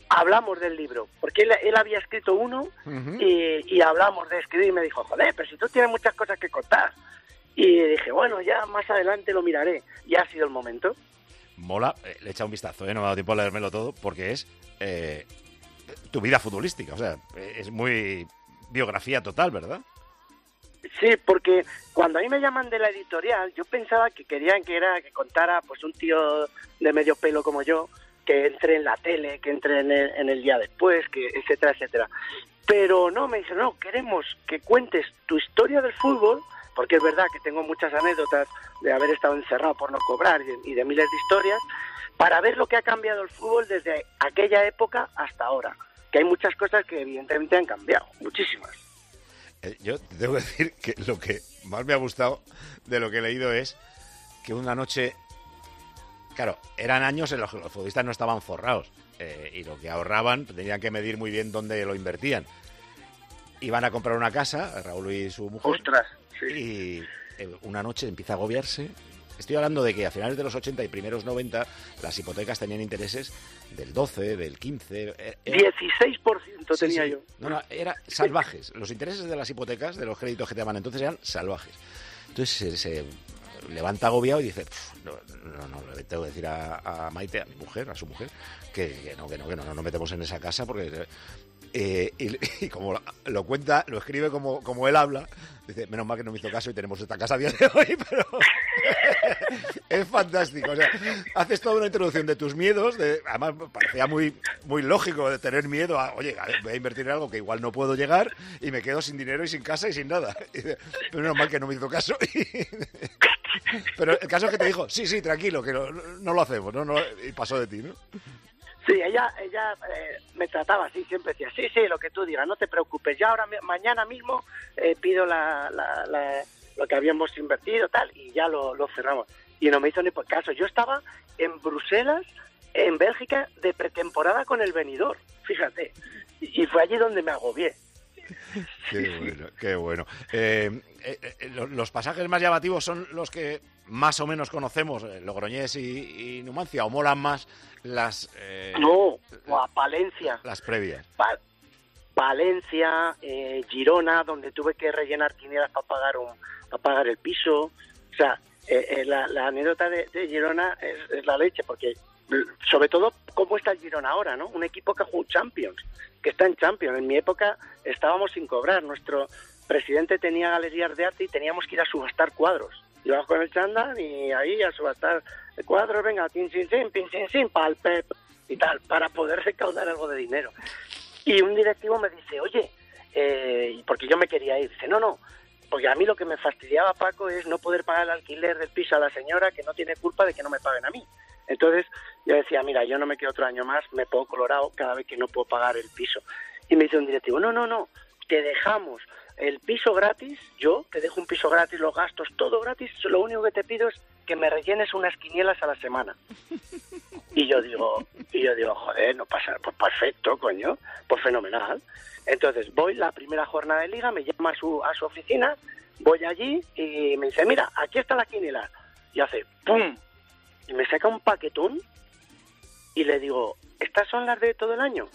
hablamos del libro, porque él, él había escrito uno uh-huh. y, y hablamos de escribir y me dijo, joder, pero si tú tienes muchas cosas que contar. Y dije, bueno, ya más adelante lo miraré. Ya ha sido el momento. Mola, eh, le he echado un vistazo, ¿eh? No me ha dado tiempo a leérmelo todo, porque es eh, tu vida futbolística, o sea, es muy biografía total, ¿verdad? Sí, porque cuando a mí me llaman de la editorial, yo pensaba que querían que era que contara pues un tío de medio pelo como yo, que entre en la tele, que entre en el, en el día después, que etcétera, etcétera. Pero no, me dijeron, no, queremos que cuentes tu historia del fútbol, porque es verdad que tengo muchas anécdotas de haber estado encerrado por no cobrar y de, y de miles de historias, para ver lo que ha cambiado el fútbol desde aquella época hasta ahora. Que hay muchas cosas que evidentemente han cambiado, muchísimas. Eh, yo te tengo que decir que lo que más me ha gustado de lo que he leído es que una noche... Claro, eran años en los que los futbolistas no estaban forrados eh, y lo que ahorraban tenían que medir muy bien dónde lo invertían. Iban a comprar una casa, Raúl y su mujer. ¡Ostras! Sí. Y eh, una noche empieza a agobiarse. Estoy hablando de que a finales de los ochenta y primeros noventa las hipotecas tenían intereses del doce, del quince... Era... dieciséis por ciento sí, tenía sí. yo. No, no, era salvajes. Los intereses de las hipotecas, de los créditos que te daban entonces eran salvajes. Entonces se... se levanta agobiado y dice, no, no, no, le tengo que decir a, a Maite, a mi mujer, a su mujer, que, que no, que no, que no, no nos metemos en esa casa porque... Eh, y, y como lo cuenta, lo escribe como, como él habla, dice, menos mal que no me hizo caso y tenemos esta casa a día de hoy, pero es fantástico. O sea, haces toda una introducción de tus miedos, de, además parecía muy, muy lógico de tener miedo a, oye, a ver, voy a invertir en algo que igual no puedo llegar y me quedo sin dinero y sin casa y sin nada. Y dice, pero menos mal que no me hizo caso. Pero el caso es que te dijo, sí, sí, tranquilo, que no, no lo hacemos, ¿no? no y pasó de ti, ¿no? Sí, ella ella eh, me trataba así, siempre decía, sí, sí, lo que tú digas, no te preocupes, ya ahora mañana mismo eh, pido la, la, la, lo que habíamos invertido, tal, y ya lo, lo cerramos. Y no me hizo ni por caso. Yo estaba en Bruselas, en Bélgica, de pretemporada con el Benidorm, fíjate, y, y fue allí donde me agobié. Qué bueno, qué bueno. Eh, eh, eh, los pasajes más llamativos son los que más o menos conocemos, eh, Logroñés y, y Numancia, o molan más las... Eh, no, a Palencia. Las previas. Pa Palencia, eh, Girona, donde tuve que rellenar quinielas para pagar, un, para pagar el piso. O sea, eh, eh, la, la anécdota de, de Girona es, es la leche, porque sobre todo cómo está el Girona ahora, ¿no? Un equipo que jugó Champions, que está en Champions. En mi época estábamos sin cobrar. Nuestro presidente tenía galerías de arte y teníamos que ir a subastar cuadros. Íbamos con el chándal y ahí a subastar cuadros, venga, tin, sin, sin, pin, sin, sin, pal, pep, y tal, para poder recaudar algo de dinero. Y un directivo me dice, oye, eh, porque yo me quería ir, dice, no, no, porque a mí lo que me fastidiaba, Paco, es no poder pagar el alquiler del piso a la señora que no tiene culpa de que no me paguen a mí. Entonces yo decía, mira, yo no me quedo otro año más, me pongo colorado cada vez que no puedo pagar el piso. Y me dice un directivo, no, no, no, te dejamos el piso gratis, yo te dejo un piso gratis, los gastos, todo gratis, lo único que te pido es que me rellenes unas quinielas a la semana. Y yo digo, y yo digo, joder, no pasa, pues perfecto, coño, pues fenomenal. Entonces voy la primera jornada de liga, me llama a su, a su oficina, voy allí y me dice, mira, aquí está la quiniela. Y hace ¡pum! Y me saca un paquetón y le digo, ¿estas son las de todo el año?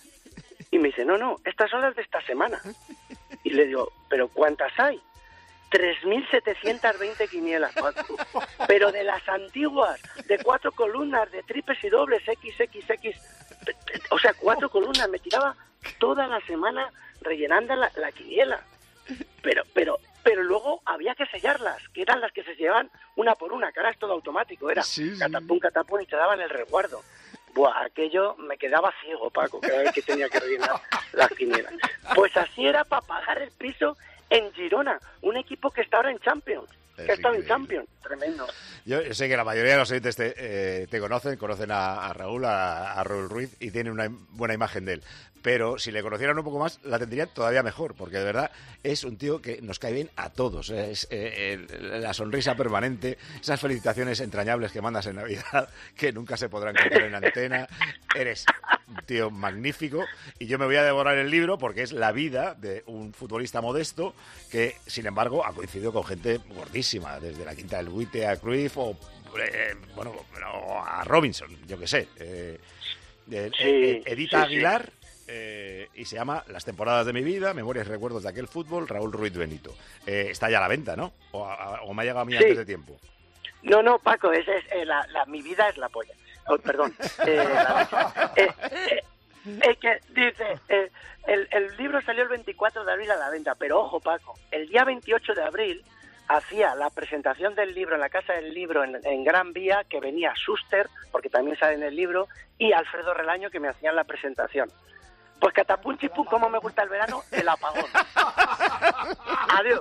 Y me dice, no, no, estas son las de esta semana. Y le digo, ¿pero cuántas hay? tres mil setecientas veinte quinielas, pero de las antiguas, de cuatro columnas, de triples y dobles, equis equis equis, o sea, cuatro columnas, me tiraba toda la semana rellenando la, la quiniela, pero, pero, pero luego había que sellarlas, que eran las que se llevaban una por una, que ahora es todo automático, era sí, sí. catapum, catapum, y te daban el resguardo. Buah, aquello me quedaba ciego, Paco, cada vez que tenía que rellenar las quinielas. Pues así era para pagar el piso en Girona, un equipo que está ahora en Champions, que ha estado en Champions, tremendo. Yo sé que la mayoría de los oyentes te, eh, te conocen, conocen a, a Raúl, a, a Raúl Ruiz, y tienen una buena imagen de él. Pero si le conocieran un poco más, la tendrían todavía mejor, porque de verdad es un tío que nos cae bien a todos. Es eh, el, la sonrisa permanente, esas felicitaciones entrañables que mandas en Navidad, que nunca se podrán contar en antena. Eres un tío magnífico, y yo me voy a devorar el libro porque es la vida de un futbolista modesto que, sin embargo, ha coincidido con gente gordísima, desde la Quinta del Buite a Cruyff o, eh, bueno, a Robinson, yo qué sé. Eh, de Sí, eh, Edita sí, Aguilar, eh, y se llama Las temporadas de mi vida, memorias y recuerdos de aquel fútbol, Raúl Ruiz Benito. Eh, está ya a la venta, ¿no? O, a- o me ha llegado a mí Sí. antes de tiempo. No, no, Paco, es, es, eh, la, la- mi vida es la polla. Oh, perdón. Eh, la- eh, eh, es que dice, eh, el, el libro salió el veinticuatro de abril a la venta, pero ojo, Paco, el día veintiocho de abril hacía la presentación del libro en la Casa del Libro en, en Gran Vía, que venía Schuster, porque también sale en el libro, y Alfredo Relaño, que me hacían la presentación. Pues catapum chipum, como me gusta el verano, el apagón. Adiós.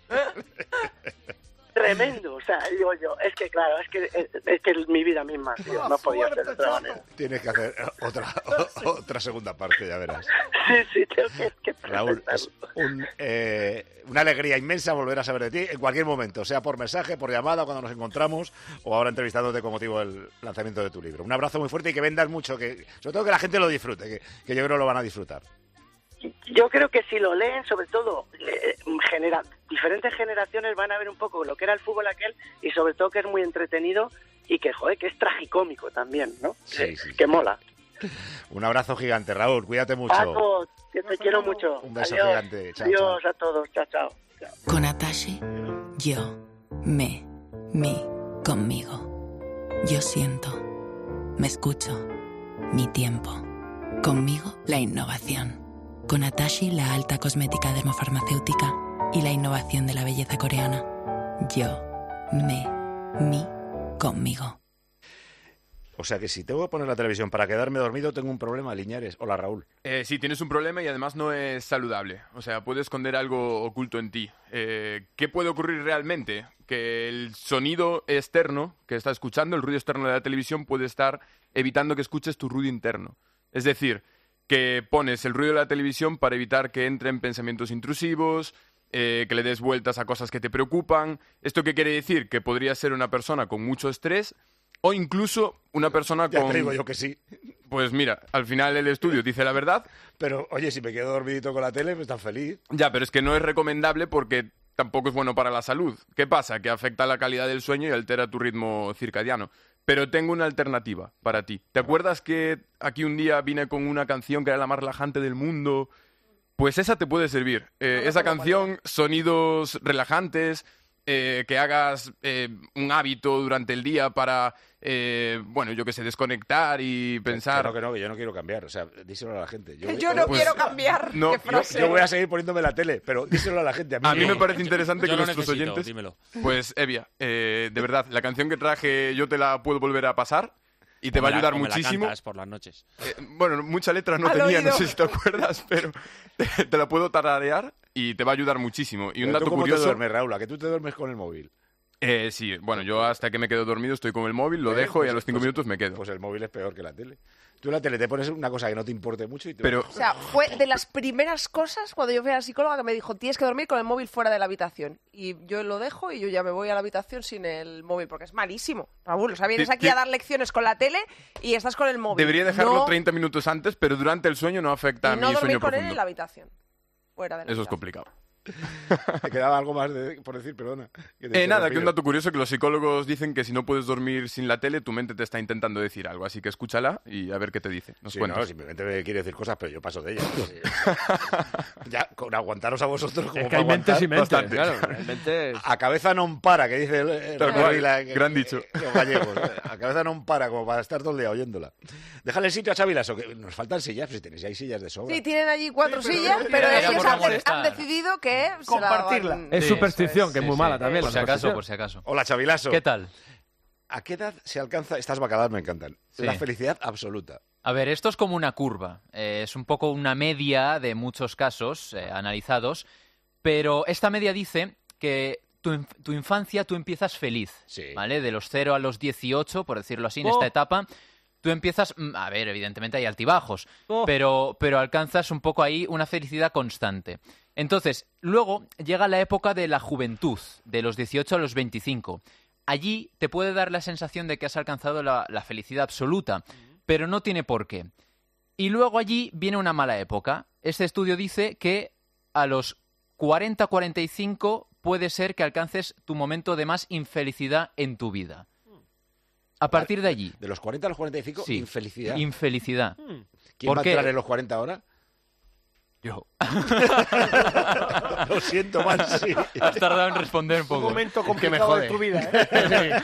Tremendo, o sea, digo yo, es que claro, es que es, es que es mi vida misma, tío, no podía ser de otra manera. Tienes que hacer otra otra segunda parte, ya verás. Sí, sí, tengo que, que Raúl, es un, eh, una alegría inmensa volver a saber de ti en cualquier momento, sea por mensaje, por llamada, cuando nos encontramos, o ahora entrevistándote con motivo del lanzamiento de tu libro. Un abrazo muy fuerte y que vendas mucho, que sobre todo que la gente lo disfrute, que, que yo creo lo van a disfrutar. Yo creo que si lo leen, sobre todo, eh, genera, diferentes generaciones van a ver un poco lo que era el fútbol aquel y sobre todo que es muy entretenido y que, joder, que es tragicómico también, ¿no? Sí, que, sí. que mola. Un abrazo gigante, Raúl, cuídate mucho. Paco, que te quiero mucho. Un beso Adiós. gigante. Chao, Adiós a todos. Chao, chao. Con Atashi, yo, me, mi, conmigo. Yo siento, me escucho, mi tiempo. Conmigo, la innovación. Con Atashi, la alta cosmética dermofarmacéutica y la innovación de la belleza coreana. Yo, me, mi, conmigo. O sea que si tengo que poner la televisión para quedarme dormido, tengo un problema, Liñares. Hola, Raúl. Eh, sí, tienes un problema y además no es saludable. O sea, puede esconder algo oculto en ti. Eh, ¿Qué puede ocurrir realmente? Que el sonido externo que estás escuchando, el ruido externo de la televisión, puede estar evitando que escuches tu ruido interno. Es decir, que pones el ruido de la televisión para evitar que entren pensamientos intrusivos, eh, que le des vueltas a cosas que te preocupan. ¿Esto qué quiere decir? Que podría ser una persona con mucho estrés o incluso una persona Ya con... te digo yo que sí. Pues mira, al final el estudio dice la verdad. Pero, oye, si me quedo dormidito con la tele, pues tan feliz. Ya, pero es que no es recomendable porque tampoco es bueno para la salud. ¿Qué pasa? Que afecta la calidad del sueño y altera tu ritmo circadiano. Pero tengo una alternativa para ti. ¿Te acuerdas que aquí un día vine con una canción que era la más relajante del mundo? Pues esa te puede servir. Eh, esa canción, sonidos relajantes, eh, que hagas eh, un hábito durante el día para, eh, bueno, yo que sé, desconectar y pensar... Que no, que no, que yo no quiero cambiar. O sea, díselo a la gente. Que yo no quiero cambiar. no, Qué Yo, frase. yo voy a seguir poniéndome la tele, pero díselo a la gente. A mí, A mí no. me parece interesante Yo que lo nuestros necesito, oyentes... dímelo. Pues, Evia, eh, de verdad, la canción que traje yo te la puedo volver a pasar y te O va a me la- ayudar o me la muchísimo. cantas por las noches. Eh, bueno, mucha letra no Al tenía, oído. no sé si te acuerdas, pero te, te la puedo tararear y te va a ayudar muchísimo. Y un Pero ¿tú dato cómo curioso... te duermes, Raúl? ¿A que tú te duermes con el móvil? Eh, sí, bueno, yo hasta que me quedo dormido estoy con el móvil, lo Eh, dejo y pues- a los cinco pues- minutos me quedo. Pues el móvil es peor que la tele. Tú en la tele te pones una cosa que no te importe mucho y te... Pero- O sea, fue de las primeras cosas cuando yo fui a la psicóloga que me dijo, tienes que dormir con el móvil fuera de la habitación. Y yo lo dejo y yo ya me voy a la habitación sin el móvil, porque es malísimo. Raúl, o sea, vienes Ti- aquí ti- a dar lecciones con la tele y estás con el móvil. Debería dejarlo No- treinta minutos antes, pero durante el sueño no afecta y a no mi dormir sueño con él profundo. en la habitación. Fuera de la Eso es habitación. complicado. Te quedaba algo más de- por decir, perdona. que te he Eh, nada, que un interrumpido. dato curioso que los psicólogos dicen que si no puedes dormir sin la tele, tu mente te está intentando decir algo, así que escúchala y a ver qué te dice. Nos Sí, cuentas. no, simplemente me quiere decir cosas, pero yo paso de ellas. Sí. Ya, con aguantaros a vosotros como Es que hay para mentes y aguantar mentes, bastante. claro. Hay mentes... A cabeza non para, que dice el, el Tal Ramón cual, Vila, que- gran que- dicho. que los gallegos. ¿eh? A cabeza non para, como para estar todo el día oyéndola. Déjale el sitio a Xavi Lasso, que nos faltan sillas, pues si tenéis ahí sillas de sobra. Sí, tienen allí cuatro Sí, pero sillas, yo pero quería- ellos por han, molestar. han decidido que se la Compartirla. van- Es Sí, superstición, que es sí, muy sí. mala también. Por la si acaso, superstición. por si acaso. Hola, Xavi Lasso. ¿Qué tal? ¿A qué edad se alcanza, estas bacaladas me encantan, Sí. la felicidad absoluta? A ver, esto es como una curva. Eh, es un poco una media de muchos casos eh, analizados, pero esta media dice que tu, inf- tu infancia tú empiezas feliz, Sí. ¿vale? De los cero a los dieciocho, por decirlo así, en Oh. esta etapa, tú empiezas... mm, A ver, evidentemente hay altibajos, Oh. pero, pero alcanzas un poco ahí una felicidad constante. Entonces, luego llega la época de la juventud, de los dieciocho a los veinticinco. Allí te puede dar la sensación de que has alcanzado la, la felicidad absoluta, pero no tiene por qué. Y luego allí viene una mala época. Este estudio dice que a los cuarenta a cuarenta y cinco puede ser que alcances tu momento de más infelicidad en tu vida. A partir de allí. De los cuarenta a los cuarenta y cinco, Sí, infelicidad. infelicidad. Hmm. ¿Quién ¿Por va a qué? entrar en los cuarenta ahora? Yo. Lo siento mal, sí. Has tardado en responder un poco. Un momento Que complicado de tu vida, ¿eh?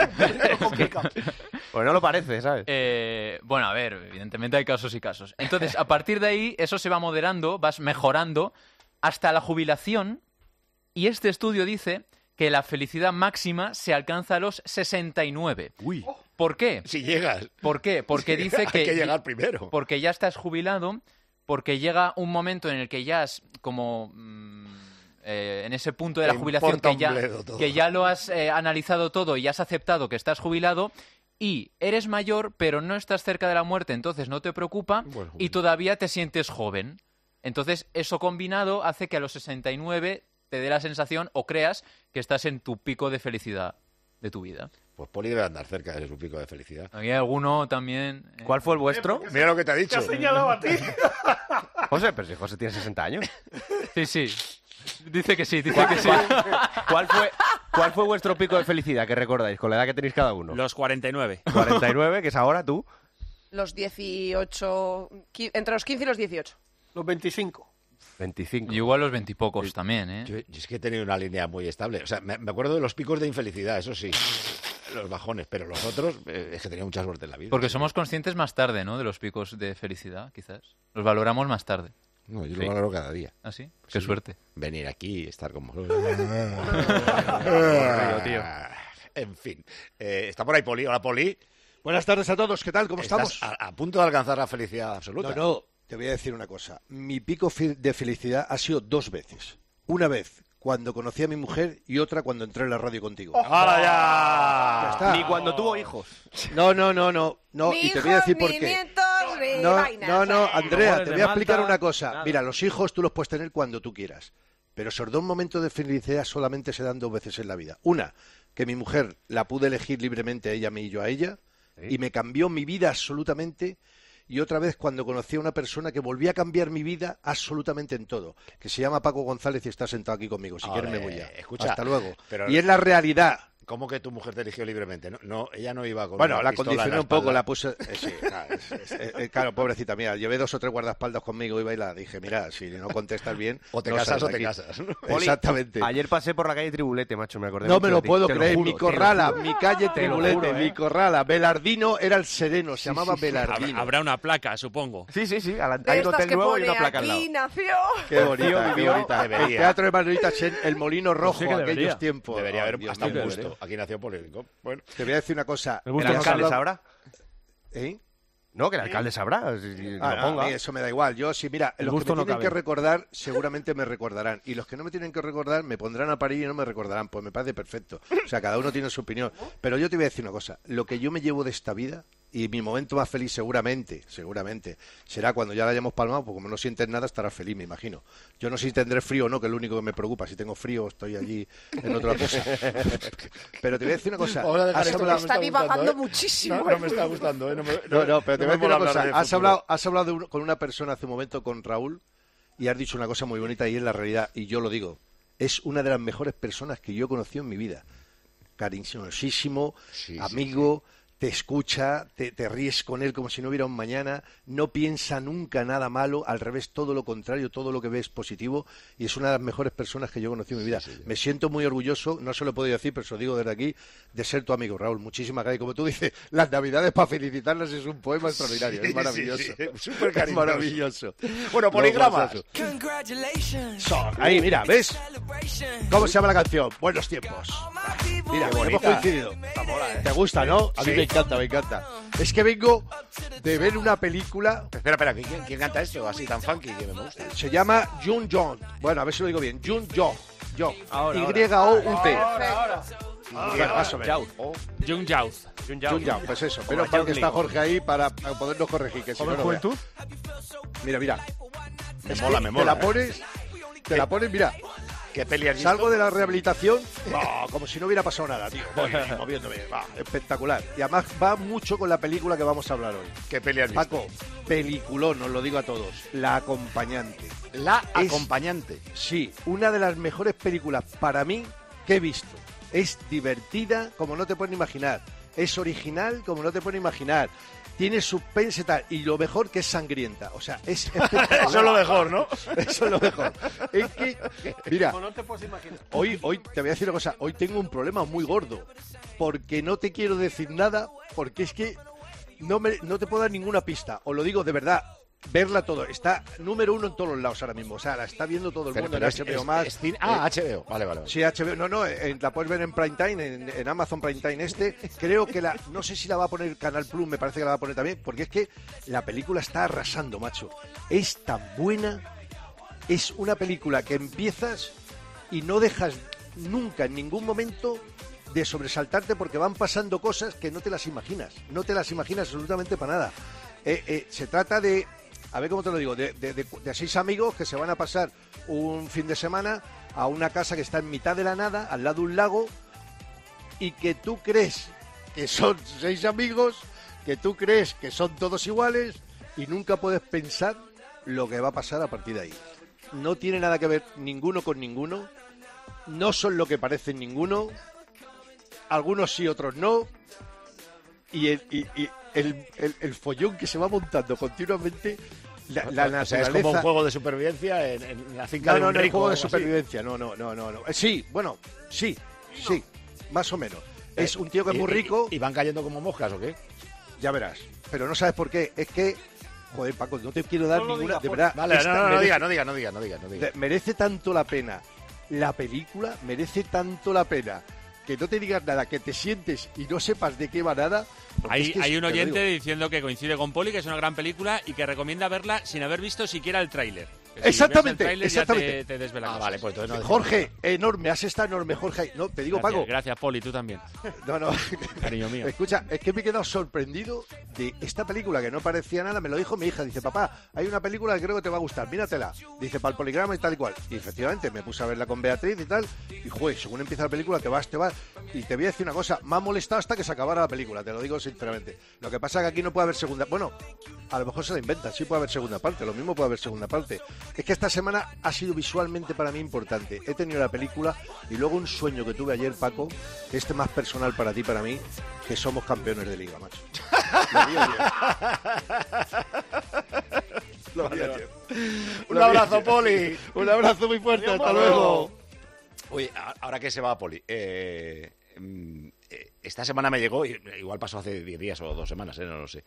Pues no lo parece, ¿sabes? Eh, bueno, a ver, evidentemente hay casos y casos. Entonces, a partir de ahí, eso se va moderando, vas mejorando hasta la jubilación. Y este estudio dice que la felicidad máxima se alcanza a los sesenta y nueve. Uy. ¿Por qué? Si llegas. ¿Por qué? Porque Si dice llegas, que... hay que llegar primero. Porque ya estás jubilado, porque llega un momento en el que ya has como... mm, eh, en ese punto de la Te jubilación importa que un ya, bledo todo. que ya lo has eh, analizado todo y has aceptado que estás jubilado y eres mayor, pero no estás cerca de la muerte, entonces no te preocupa Bueno, y todavía te sientes joven. Entonces, eso combinado hace que a los sesenta y nueve te dé la sensación o creas que estás en tu pico de felicidad de tu vida. Pues Poli debe andar cerca de su pico de felicidad. Aquí hay alguno también... eh, ¿Cuál fue el vuestro? Mira lo que te ha dicho. Te ha señalado a ti. José, pero si José tiene sesenta años. Sí, sí. Dice que sí, dice que sí. ¿Cuál fue, ¿Cuál fue vuestro pico de felicidad que recordáis con la edad que tenéis cada uno? Los cuarenta y nueve. cuarenta y nueve, que es ahora tú. Los dieciocho... qui- Entre los quince y los dieciocho. Los veinticinco. veinticinco. Y igual los veintipocos también, ¿eh? Yo, yo es que he tenido una línea muy estable. O sea, me, me acuerdo de los picos de infelicidad, eso sí. Los bajones, pero los otros eh, es que tenía mucha suerte en la vida. Porque somos conscientes más tarde, ¿no? De los picos de felicidad, quizás. Los valoramos más tarde. No, yo Sí. lo valoro cada día. ¿Ah, sí? Qué suerte. Venir aquí y estar con vosotros. tío. En fin. Eh, está por ahí Poli. Hola, Poli. Buenas tardes a todos, ¿qué tal? ¿Cómo Estás estamos? A, a punto de alcanzar la felicidad absoluta. No, no, te voy a decir una cosa. Mi pico fi- de felicidad ha sido dos veces. Una vez cuando conocí a mi mujer y otra cuando entré en la radio contigo. ¡Hala Ya ya! está. Ni cuando tuvo hijos. No, no, no, no, no. Ni Y te voy a hijos, decir por ni qué. nietos, ni No, vainas. no, no, Andrea, Amores te de voy a explicar Malta, una cosa. nada. Mira, los hijos tú los puedes tener cuando tú quieras. Pero sobre todo un momento de felicidad solamente se dan dos veces en la vida. Una, que mi mujer la pude elegir libremente a ella, a mí y yo a ella, y me cambió mi vida absolutamente. Y otra vez cuando conocí a una persona que volvía a cambiar mi vida absolutamente en todo, que se llama Paco González y está sentado aquí conmigo. Si quieres me voy ya. Escucha, Hasta luego. pero- Y es la realidad. ¿Cómo que tu mujer te eligió libremente? No, no, ella no iba con Bueno, una la pistola condicioné en un poco, espalda. la puse... eh, sí, claro, es- es- eh, eh, claro, pobrecita mía. Llevé dos o tres guardaespaldas conmigo iba y la dije, mira, si no contestas bien... O te no casas sales o de te aquí. casas. Poli, Exactamente. Ayer pasé por la calle Tribulete, macho, me acordé No mucho me de lo ti. puedo Te lo creer, juro, mi te lo corrala, juro. mi calle Te lo Tribulete, juro, ¿eh? mi corrala. Belardino era el sereno, se llamaba Belardino. Habrá una placa, supongo. Sí, sí, sí. al- De Hay un estas hotel que nuevo y pone una placa al lado. aquí nació. Qué bonita, qué vivió, bonita. El debería. Teatro de Manolita Chen, el Molino Rojo, sí que aquellos debería. tiempos. Debería Ay, haber Dios hasta un mío, busto. debería. Aquí nació político. Bueno, Te voy a decir una cosa. ¿El Hemos alcalde hablado- sabrá? ¿Eh? No, que el alcalde sabrá. si- si Ah, lo no, ponga. a mí eso me da igual. Yo, sí, mira, El los que gusto me no tienen cabe. que recordar seguramente me recordarán. Y los que no me tienen que recordar me pondrán a parir y no me recordarán. Pues me parece perfecto. O sea, cada uno tiene su opinión. Pero yo te voy a decir una cosa. Lo que yo me llevo de esta vida, y mi momento más feliz seguramente, seguramente, será cuando ya la hayamos palmado, porque como no sientes nada estarás feliz, me imagino. Yo no sé si tendré frío o no, que es lo único que me preocupa. Si tengo frío estoy allí en otra cosa. Pero te voy a decir una cosa. vamos a dejar Has esto que hablado- no Está gustando, divagando ¿eh? muchísimo. No, no me está gustando, ¿eh? No, me, No, no, pero te no voy a me decir mola una cosa. hablar de Has futuro. hablado, has hablado de un- con una persona hace un momento, con Raúl, y has dicho una cosa muy bonita y es la realidad, y yo lo digo. Es una de las mejores personas que yo he conocido en mi vida. Cariñosísimo, Sí, sí, amigo, te escucha, te, te ríes con él como si no hubiera un mañana, no piensa nunca nada malo, al revés, todo lo contrario, todo lo que ve es positivo, y es una de las mejores personas que yo he conocido en mi vida. Me siento muy orgulloso, no se lo he podido decir, pero se lo digo desde aquí, de ser tu amigo, Raúl. Muchísimas gracias. Como tú dices, las navidades para felicitarlas es un poema extraordinario, Sí, es maravilloso. sí, sí, súper Es cariñoso. maravilloso. Bueno, poligramas. No, So, ahí, mira, ¿ves? ¿Cómo se llama la canción? Buenos tiempos. Mira, Qué hemos bonita. coincidido. ¿Te gusta, no? A mí Sí. me encanta, me encanta. Es que vengo de ver una película, Espera, espera, ¿quién, quién canta esto así tan funky que me gusta? se llama Jung Jong. Bueno, a ver si lo digo bien. Jung Jong. Jong. Ahora, Y O U T. Perfecto. Más o menos. Jung Youth. Jun Jung Jong, pues eso. Menos mal que está Jorge ahí para podernos corregir. Que si no, ¿Joven no vea. juventud? Mira, mira. Me Es mola, que me Te mola. la pones, te la pones, mira. ¿Qué peli has visto? Salgo de la rehabilitación, oh, como si no hubiera pasado nada, tío. Voy moviéndome, va, espectacular. Y además va mucho con la película que vamos a hablar hoy. ¿Qué peli has visto? Paco, peliculón, os lo digo a todos. La acompañante. La Es- acompañante. Sí, una de las mejores películas para mí que he visto. Es divertida, como no te puedes ni imaginar. Es original como no te puedes imaginar. Tiene suspense tal, y lo mejor que es sangrienta. O sea, es espectacular. Eso es lo mejor, ¿no? Eso es lo mejor. Es que, mira, Como no te puedes imaginar. hoy, hoy te voy a decir una cosa. Hoy tengo un problema muy gordo. Porque no te quiero decir nada, porque es que no, me, no te puedo dar ninguna pista. Os lo digo de verdad. Verla todo. Está número uno en todos los lados ahora mismo. O sea, la está viendo todo el Pero- mundo pero en es- H B O es- más. es cine- ah, H B O. Vale, vale, vale. Sí, H B O. No, no, en- la puedes ver en Prime Time, en, en Amazon Prime Time este. Creo que la... No sé si la va a poner Canal Plus, me parece que la va a poner también, porque es que la película está arrasando, macho. Es tan buena. Es una película que empiezas y no dejas nunca, en ningún momento, de sobresaltarte porque van pasando cosas que no te las imaginas. No te las imaginas absolutamente para nada. Eh, eh, se trata de... A ver cómo te lo digo, de, de, de, de seis amigos que se van a pasar un fin de semana a una casa que está en mitad de la nada, al lado de un lago, y que tú crees que son seis amigos, que tú crees que son todos iguales, y nunca puedes pensar lo que va a pasar a partir de ahí. No tiene nada que ver ninguno con ninguno, no son lo que parecen ninguno, algunos sí, otros no, y el, y, y el, el, el follón que se va montando continuamente, la, la O sea, es naturaleza... como un juego de supervivencia en, en la finca No, de no, un no es rico. juego de o algo así. supervivencia, no, no, no, no, no. Eh, Sí, bueno, sí, sí, más o menos. Es un tío que es ¿Y- muy y- rico... ¿Y van cayendo como moscas o qué? Ya verás, pero no sabes por qué. Es que, joder, Paco, no te quiero dar No lo ninguna... digas, De por- verdad, Vale, esta no, no, no merece- diga, no diga, no diga, no diga, no diga. de- merece tanto la pena. La película merece tanto la pena. Que no te digas nada, que te sientes y no sepas de qué va nada. porque Hay, es que es- hay un te lo oyente digo. diciendo que coincide con Poli, que es una gran película y que recomienda verla sin haber visto siquiera el tráiler. Que si Exactamente, ves el tráiler ya exactamente. te, te desvela Ah, cosas. vale, pues entonces no- Jorge, enorme, has estado enorme, Jorge. No, te digo, Gracias, Paco. gracias, Poli, tú también. No, no. Cariño mío. Escucha, es que me he quedado sorprendido de esta película que no parecía nada. Me lo dijo mi hija. Dice, papá, hay una película que creo que te va a gustar. Míratela. Dice, para el poligrama y tal y cual. Y efectivamente, me puse a verla con Beatriz y tal. Y, joder, según empieza la película, te vas, te vas. Y te voy a decir una cosa. Me ha molestado hasta que se acabara la película. Te lo digo sinceramente. Lo que pasa es que aquí no puede haber segunda... Bueno, a lo mejor se la inventan. Sí puede haber segunda parte. Lo mismo puede haber segunda parte. Es que esta semana ha sido visualmente para mí importante. He tenido la película y luego un sueño que tuve ayer, Paco, este más personal para ti, para mí, que somos campeones de liga, macho. Lo vi ayer. Lo vi ayer. Un Lo vi abrazo, ayer. Poli. Un abrazo muy fuerte, hasta luego. Oye, a- ahora que se va Poli, eh, mm, eh, esta semana me llegó, y- igual pasó hace diez días o dos semanas, eh, no lo sé,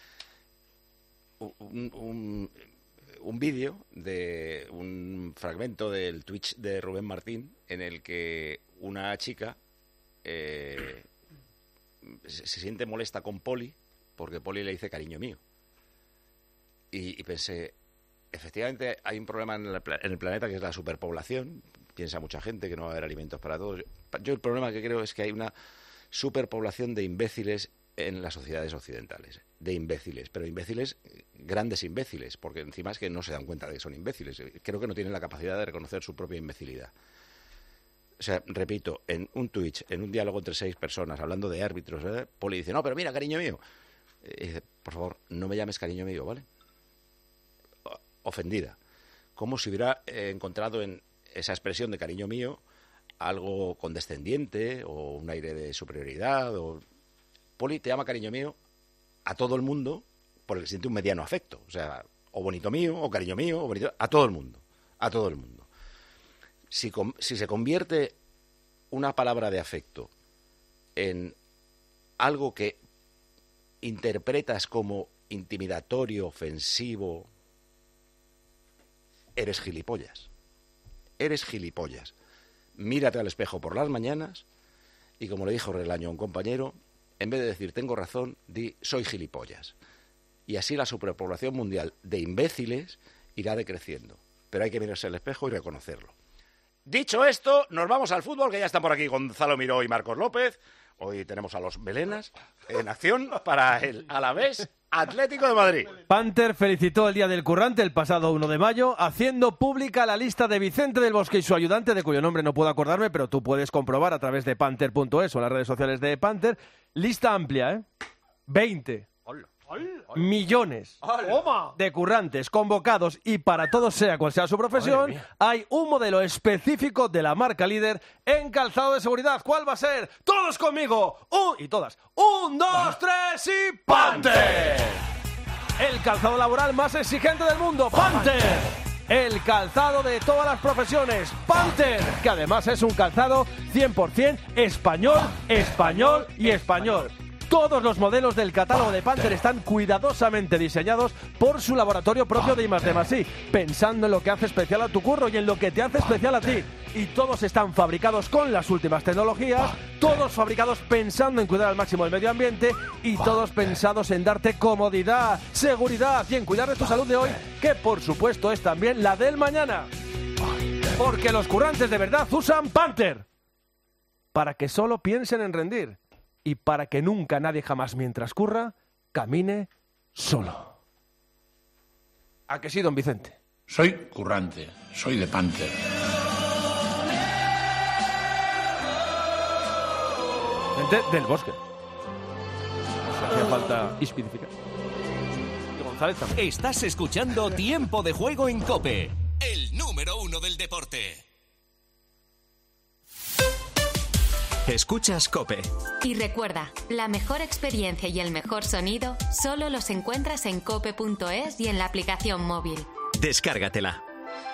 un, un, un vídeo de un fragmento del Twitch de Rubén Martín en el que una chica eh, se, se siente molesta con Poli porque Poli le dice cariño mío. Y, y pensé, efectivamente hay un problema en el, pla- en el planeta que es la superpoblación. Piensa mucha gente que no va a haber alimentos para todos. Yo el problema que creo es que hay una superpoblación de imbéciles en las sociedades occidentales. De imbéciles, pero imbéciles, grandes imbéciles, porque encima es que no se dan cuenta de que son imbéciles. Creo que no tienen la capacidad de reconocer su propia imbecilidad. O sea, repito, en un Twitch, en un diálogo entre seis personas, hablando de árbitros, ¿eh? Poli dice, no, pero mira, cariño mío. Y dice, por favor, no me llames cariño mío, ¿vale? Ofendida. Como si hubiera eh, encontrado en esa expresión de cariño mío algo condescendiente o un aire de superioridad. O... Poli te llama cariño mío a todo el mundo porque siente un mediano afecto. O sea, o bonito mío, o cariño mío, o bonito... A todo el mundo. A todo el mundo. Si, com... si se convierte una palabra de afecto en algo que interpretas como intimidatorio, ofensivo, eres gilipollas. Eres gilipollas. Mírate al espejo por las mañanas y, como le dijo Relaño a un compañero, en vez de decir tengo razón, di soy gilipollas. Y así la superpoblación mundial de imbéciles irá decreciendo. Pero hay que mirarse al espejo y reconocerlo. Dicho esto, nos vamos al fútbol, que ya están por aquí Gonzalo Miró y Marcos López. Hoy tenemos a los Belenas en acción para el Alavés Atlético de Madrid. Panther felicitó el Día del Currante el pasado uno de mayo, haciendo pública la lista de Vicente del Bosque y su ayudante, de cuyo nombre no puedo acordarme, pero tú puedes comprobar a través de panther punto es o en las redes sociales de Panther. Lista amplia, ¿eh? veinte. millones de currantes convocados y para todos, sea cual sea su profesión, hay un modelo específico de la marca líder en calzado de seguridad. ¿Cuál va a ser? ¡Todos conmigo! Un, y todas. ¡Un, dos, tres y ¡Panther! El calzado laboral más exigente del mundo. ¡Panther! El calzado de todas las profesiones. ¡Panther! Que además es un calzado cien por ciento español, español y español. Todos los modelos del catálogo de Panther están cuidadosamente diseñados por su laboratorio propio de I más D más I, pensando en lo que hace especial a tu curro y en lo que te hace especial a ti. Y todos están fabricados con las últimas tecnologías, todos fabricados pensando en cuidar al máximo el medio ambiente y todos pensados en darte comodidad, seguridad y en cuidar de tu salud de hoy, que por supuesto es también la del mañana. Porque los currantes de verdad usan Panther para que solo piensen en rendir. Y para que nunca nadie jamás mientras curra camine solo. ¿A que sí, don Vicente? Soy currante, soy de Panther. Gente del bosque. Nos hacía falta especificar. Y González también. Estás escuchando Tiempo de Juego en COPE, el número uno del deporte. Escuchas COPE. Y recuerda, la mejor experiencia y el mejor sonido solo los encuentras en cope punto es y en la aplicación móvil. Descárgatela.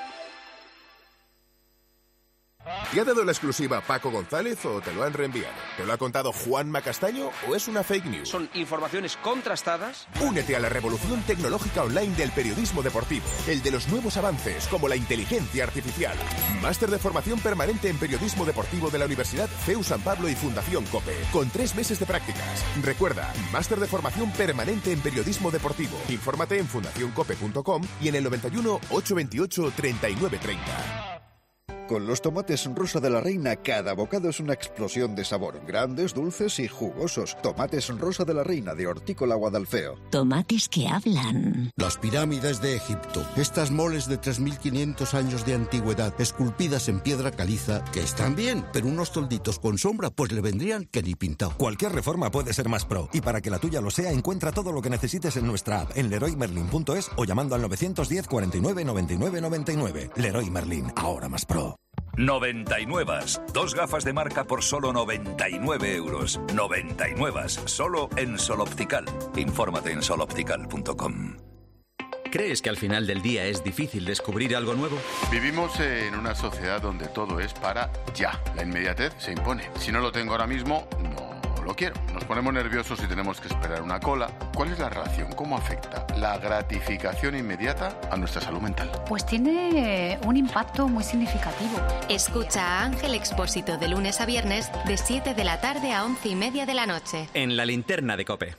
¿Te ha dado la exclusiva Paco González o te lo han reenviado? ¿Te lo ha contado Juanma Castaño o es una fake news? Son informaciones contrastadas. Únete a la revolución tecnológica online del periodismo deportivo, el de los nuevos avances como la inteligencia artificial. Máster de formación permanente en periodismo deportivo de la Universidad C E U San Pablo y Fundación COPE, con tres meses de prácticas. Recuerda, máster de formación permanente en periodismo deportivo. Infórmate en fundación cope punto com y en el noventa y uno, ochocientos veintiocho, treinta y nueve treinta. Con los tomates Rosa de la Reina, cada bocado es una explosión de sabor. Grandes, dulces y jugosos. Tomates Rosa de la Reina de Hortícola Guadalfeo. Tomates que hablan. Las pirámides de Egipto. Estas moles de tres mil quinientos años de antigüedad, esculpidas en piedra caliza, que están bien, pero unos tolditos con sombra, pues le vendrían que ni pintado. Cualquier reforma puede ser más pro. Y para que la tuya lo sea, encuentra todo lo que necesites en nuestra app, en leroy merlin punto es o llamando al novecientos diez, cuarenta y nueve, noventa y nueve, noventa y nueve. Leroy Merlin, ahora más pro. noventa y nueve. Dos gafas de marca por solo noventa y nueve euros. noventa y nueve. Solo en Sol Optical. Infórmate en sol optical punto com. ¿Crees que al final del día es difícil descubrir algo nuevo? Vivimos en una sociedad donde todo es para ya. La inmediatez se impone. Si no lo tengo ahora mismo, no lo quiero. Nos ponemos nerviosos y tenemos que esperar una cola. ¿Cuál es la relación? ¿Cómo afecta la gratificación inmediata a nuestra salud mental? Pues tiene un impacto muy significativo. Escucha a Ángel Expósito de lunes a viernes de siete de la tarde a once y media de la noche. En la linterna de COPE.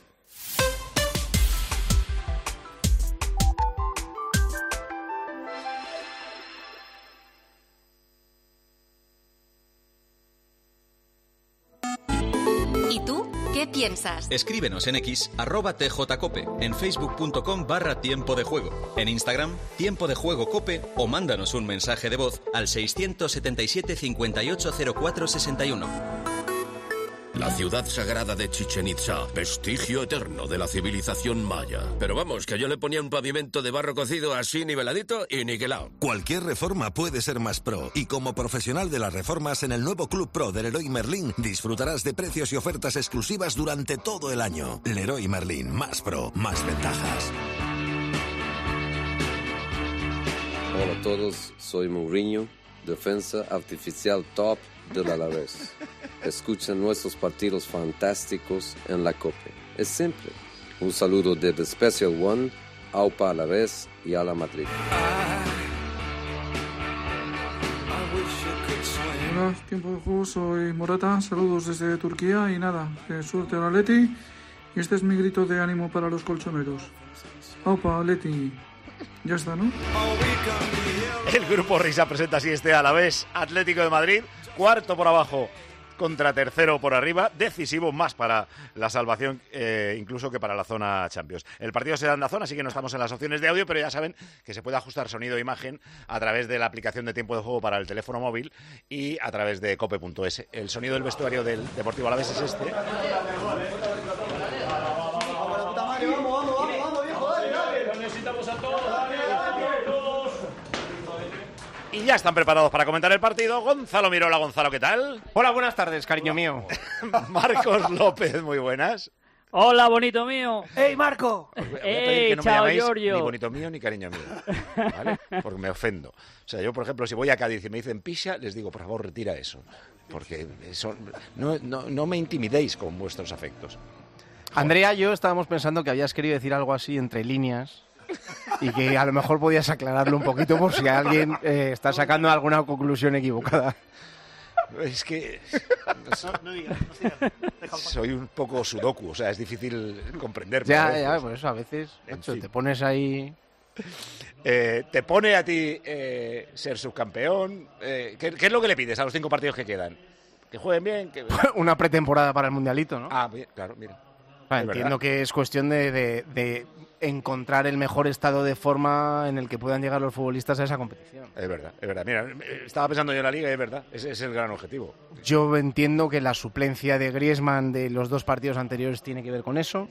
¿Y tú? ¿Qué piensas? Escríbenos en X, arroba tjcope, en facebook punto com barra tiempo de juego, en Instagram, tiempo de juego cope, o mándanos un mensaje de voz al seiscientos setenta y siete, cincuenta y ocho, cero cuatro sesenta y uno. La ciudad sagrada de Chichén Itzá, vestigio eterno de la civilización maya. Pero vamos, que yo le ponía un pavimento de barro cocido así niveladito y niquelado. Cualquier reforma puede ser más pro. Y como profesional de las reformas en el nuevo Club Pro del Leroy Merlin, disfrutarás de precios y ofertas exclusivas durante todo el año. Leroy Merlin, más pro, más ventajas. Hola a todos, soy Mourinho, defensa artificial top del Alavés. Escuchen nuestros partidos fantásticos en la COPE. Es simple. Un saludo de The Special One, Aupa Alavés y a la Madrid. Hola, tiempo de juego, soy Morata, saludos desde Turquía y nada, que suerte a la Atleti y este es mi grito de ánimo para los colchoneros. Aupa, Atleti. Ya está, ¿no? El Grupo Risa presenta así este Alavés Atlético de Madrid, cuarto por abajo contra tercero por arriba, decisivo más para la salvación eh, incluso que para la zona Champions. El partido será en la zona, así que no estamos en las opciones de audio, pero ya saben que se puede ajustar sonido e imagen a través de la aplicación de tiempo de juego para el teléfono móvil y a través de cope punto es. El sonido del vestuario del Deportivo Alavés es este. Vamos, vamos, Y ya están preparados para comentar el partido. Gonzalo Mirola. Gonzalo, ¿qué tal? Hola, buenas tardes, cariño mío. Marcos López, muy buenas. Hola, bonito mío. ¡Ey, Marco! ¡Ey, no chao, me llaméis Giorgio! Ni bonito mío ni cariño mío, ¿vale? Porque me ofendo. O sea, yo, por ejemplo, si voy a Cádiz y me dicen pisa, les digo, por favor, retira eso. Porque eso, no, no, no me intimidéis con vuestros afectos. Andrea, yo estábamos pensando que habías querido decir algo así entre líneas y que a lo mejor podías aclararlo un poquito por si alguien eh, está sacando alguna conclusión equivocada. Es que soy un poco sudoku, o sea, es difícil comprenderme. Ya, ya, por eso a veces macho, te pones ahí... Eh, ¿Te pone a ti eh, ser subcampeón? Eh, ¿qué, ¿Qué es lo que le pides a los cinco partidos que quedan? Que jueguen bien. Que... Una pretemporada para el Mundialito, ¿no? Ah, bien, claro, mira. Ah, entiendo verdad. que es cuestión de, de, de encontrar el mejor estado de forma en el que puedan llegar los futbolistas a esa competición. Es verdad, es verdad. Mira, estaba pensando yo en la Liga y es verdad. Ese es el gran objetivo. Yo entiendo que la suplencia de Griezmann de los dos partidos anteriores tiene que ver con eso.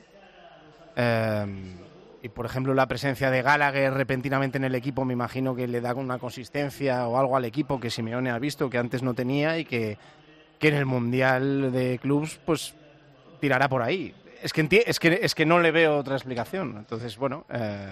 Eh, y, por ejemplo, la presencia de Gallagher repentinamente en el equipo me imagino que le da una consistencia o algo al equipo que Simeone ha visto que antes no tenía y que, que en el Mundial de Clubs pues tirará por ahí. Es que, es, que, es que no le veo otra explicación. Entonces, bueno, eh,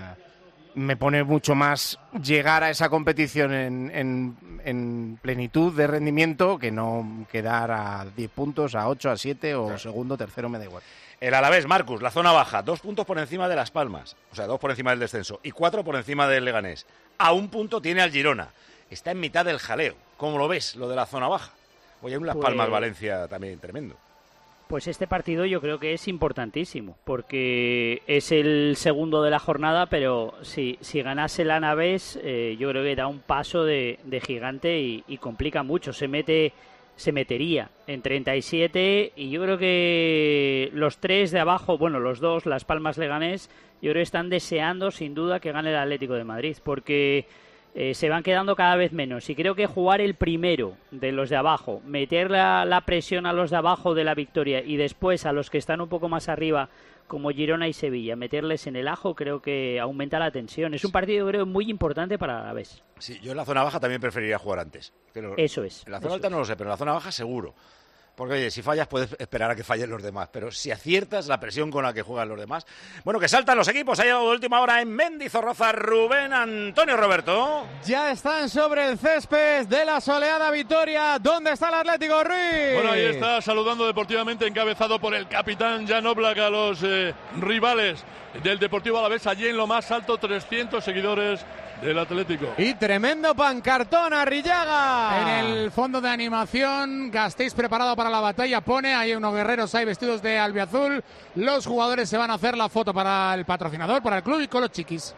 me pone mucho más llegar a esa competición en, en, en plenitud de rendimiento que no quedar a diez puntos, a ocho, a siete o claro. segundo, tercero, me da igual. El Alavés, Marcus, la zona baja, dos puntos por encima de Las Palmas, o sea, dos por encima del descenso y cuatro por encima del Leganés. A un punto tiene al Girona. Está en mitad del jaleo. ¿Cómo lo ves, lo de la zona baja? Oye, un Las pues... Palmas, Valencia también tremendo. Pues este partido yo creo que es importantísimo, porque es el segundo de la jornada, pero si, si ganase el Alavés, eh, yo creo que da un paso de, de gigante y, y complica mucho. Se mete, se metería en treinta y siete y yo creo que los tres de abajo, bueno, los dos, Las Palmas, Leganés, yo creo que están deseando sin duda que gane el Atlético de Madrid, porque... Eh, se van quedando cada vez menos y creo que jugar el primero de los de abajo, meter la, la presión a los de abajo de la victoria y después a los que están un poco más arriba como Girona y Sevilla, meterles en el ajo, creo que aumenta la tensión. Es un partido creo muy importante para Alavés. Sí, yo en la zona baja también preferiría jugar antes. Pero eso es. En la zona eso alta es. no lo sé, pero en la zona baja seguro. Porque, oye, si fallas puedes esperar a que fallen los demás, pero si aciertas, la presión con la que juegan los demás... Bueno, que saltan los equipos, ha llegado de última hora en Mendizorroza, Rubén Antonio Roberto. Ya están sobre el césped de la soleada Vitoria. ¿Dónde está el Atlético, Ruiz? Bueno, ahí está saludando deportivamente, encabezado por el capitán Jan Oblak a los eh, rivales del Deportivo Alavés, allí en lo más alto, trescientos seguidores del Atlético. Y tremendo pancartón, Arrillaga. En el fondo de animación, Gasteiz preparado para la batalla, pone, hay unos guerreros ahí vestidos de albiazul. Los jugadores se van a hacer la foto para el patrocinador, para el club y con los chiquis.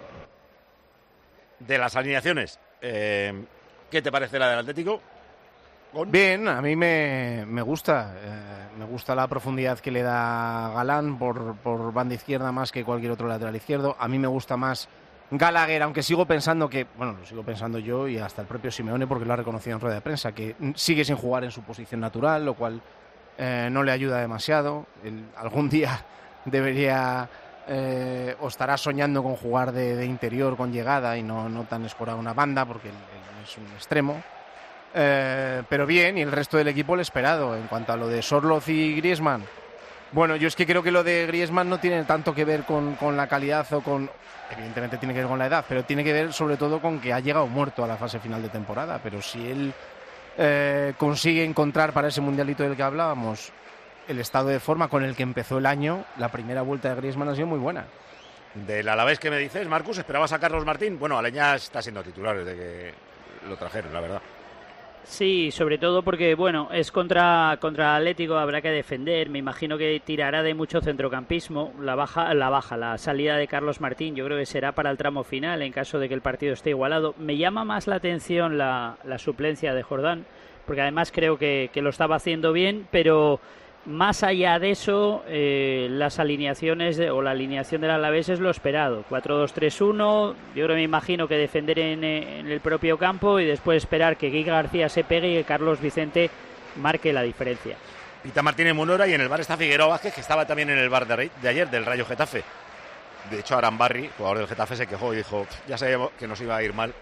De las alineaciones, eh, ¿qué te parece la del Atlético? ¿Con? Bien, a mí me, me gusta. Eh, me gusta la profundidad que le da Galán por, por banda izquierda más que cualquier otro lateral izquierdo. A mí me gusta más Gallagher, aunque sigo pensando que, bueno, lo sigo pensando yo y hasta el propio Simeone porque lo ha reconocido en rueda de prensa, que sigue sin jugar en su posición natural, lo cual eh, no le ayuda demasiado. Él, algún día debería eh, o estará soñando con jugar de, de interior con llegada y no, no tan escorado una banda porque él, él es un extremo. Eh, pero bien, y el resto del equipo el esperado. En cuanto a lo de Sorloth y Griezmann, bueno, yo es que creo que lo de Griezmann no tiene tanto que ver con, con la calidad o con... Evidentemente tiene que ver con la edad, pero tiene que ver sobre todo con que ha llegado muerto a la fase final de temporada. Pero si él eh, consigue encontrar para ese mundialito del que hablábamos el estado de forma con el que empezó el año, la primera vuelta de Griezmann ha sido muy buena. Del Alavés, ¿qué me dices, Marcus? ¿Esperabas a Carlos Martín? Bueno, Aleñá está siendo titular desde que lo trajeron, la verdad. Sí, sobre todo porque, bueno, es contra contra Atlético, habrá que defender. Me imagino que tirará de mucho centrocampismo. La baja, la baja, la salida de Carlos Martín, yo creo que será para el tramo final en caso de que el partido esté igualado. Me llama más la atención la, la suplencia de Jordán, porque además creo que, que lo estaba haciendo bien, pero más allá de eso, eh, las alineaciones de, o la alineación del Alavés es lo esperado. cuatro dos tres uno, yo creo, me imagino que defender en, en el propio campo y después esperar que Guiga García se pegue y que Carlos Vicente marque la diferencia. Pita Martínez Munora y en el bar está Figueroa Vázquez, que estaba también en el bar de, de ayer, del Rayo Getafe. De hecho, Arambarri, jugador del Getafe, se quejó y dijo, ya sabíamos que nos iba a ir mal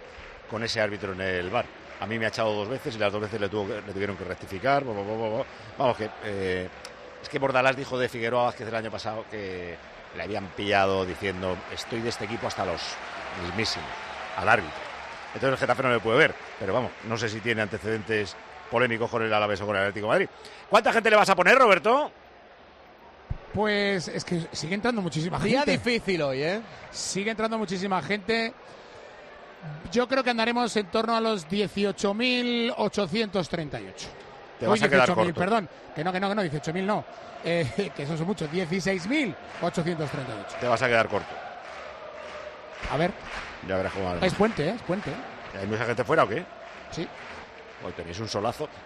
con ese árbitro en el V A R. A mí me ha echado dos veces y las dos veces le, tuvo, le tuvieron que rectificar. Vamos, que eh, es que Bordalás dijo de Figueroa Vázquez el año pasado que le habían pillado diciendo estoy de este equipo hasta los mismísimos al árbitro. Entonces el Getafe no le puede ver, pero vamos, no sé si tiene antecedentes polémicos con el Alavés o con el Atlético de Madrid. ¿Cuánta gente le vas a poner, Roberto? Pues es que sigue entrando muchísima Día gente. difícil hoy, ¿eh? Sigue entrando muchísima gente. Yo creo que andaremos en torno a los dieciocho mil ochocientos treinta y ocho. Te vas a quedar corto. Perdón, que no, que no, que no, dieciocho mil no. Eh, que eso son muchos, dieciséis mil ochocientos treinta y ocho. Te vas a quedar corto. A ver. Ya verás cómo va. Es puente, ¿eh? Es puente. ¿Hay mucha gente fuera o qué? Sí. Hoy tenéis un solazo.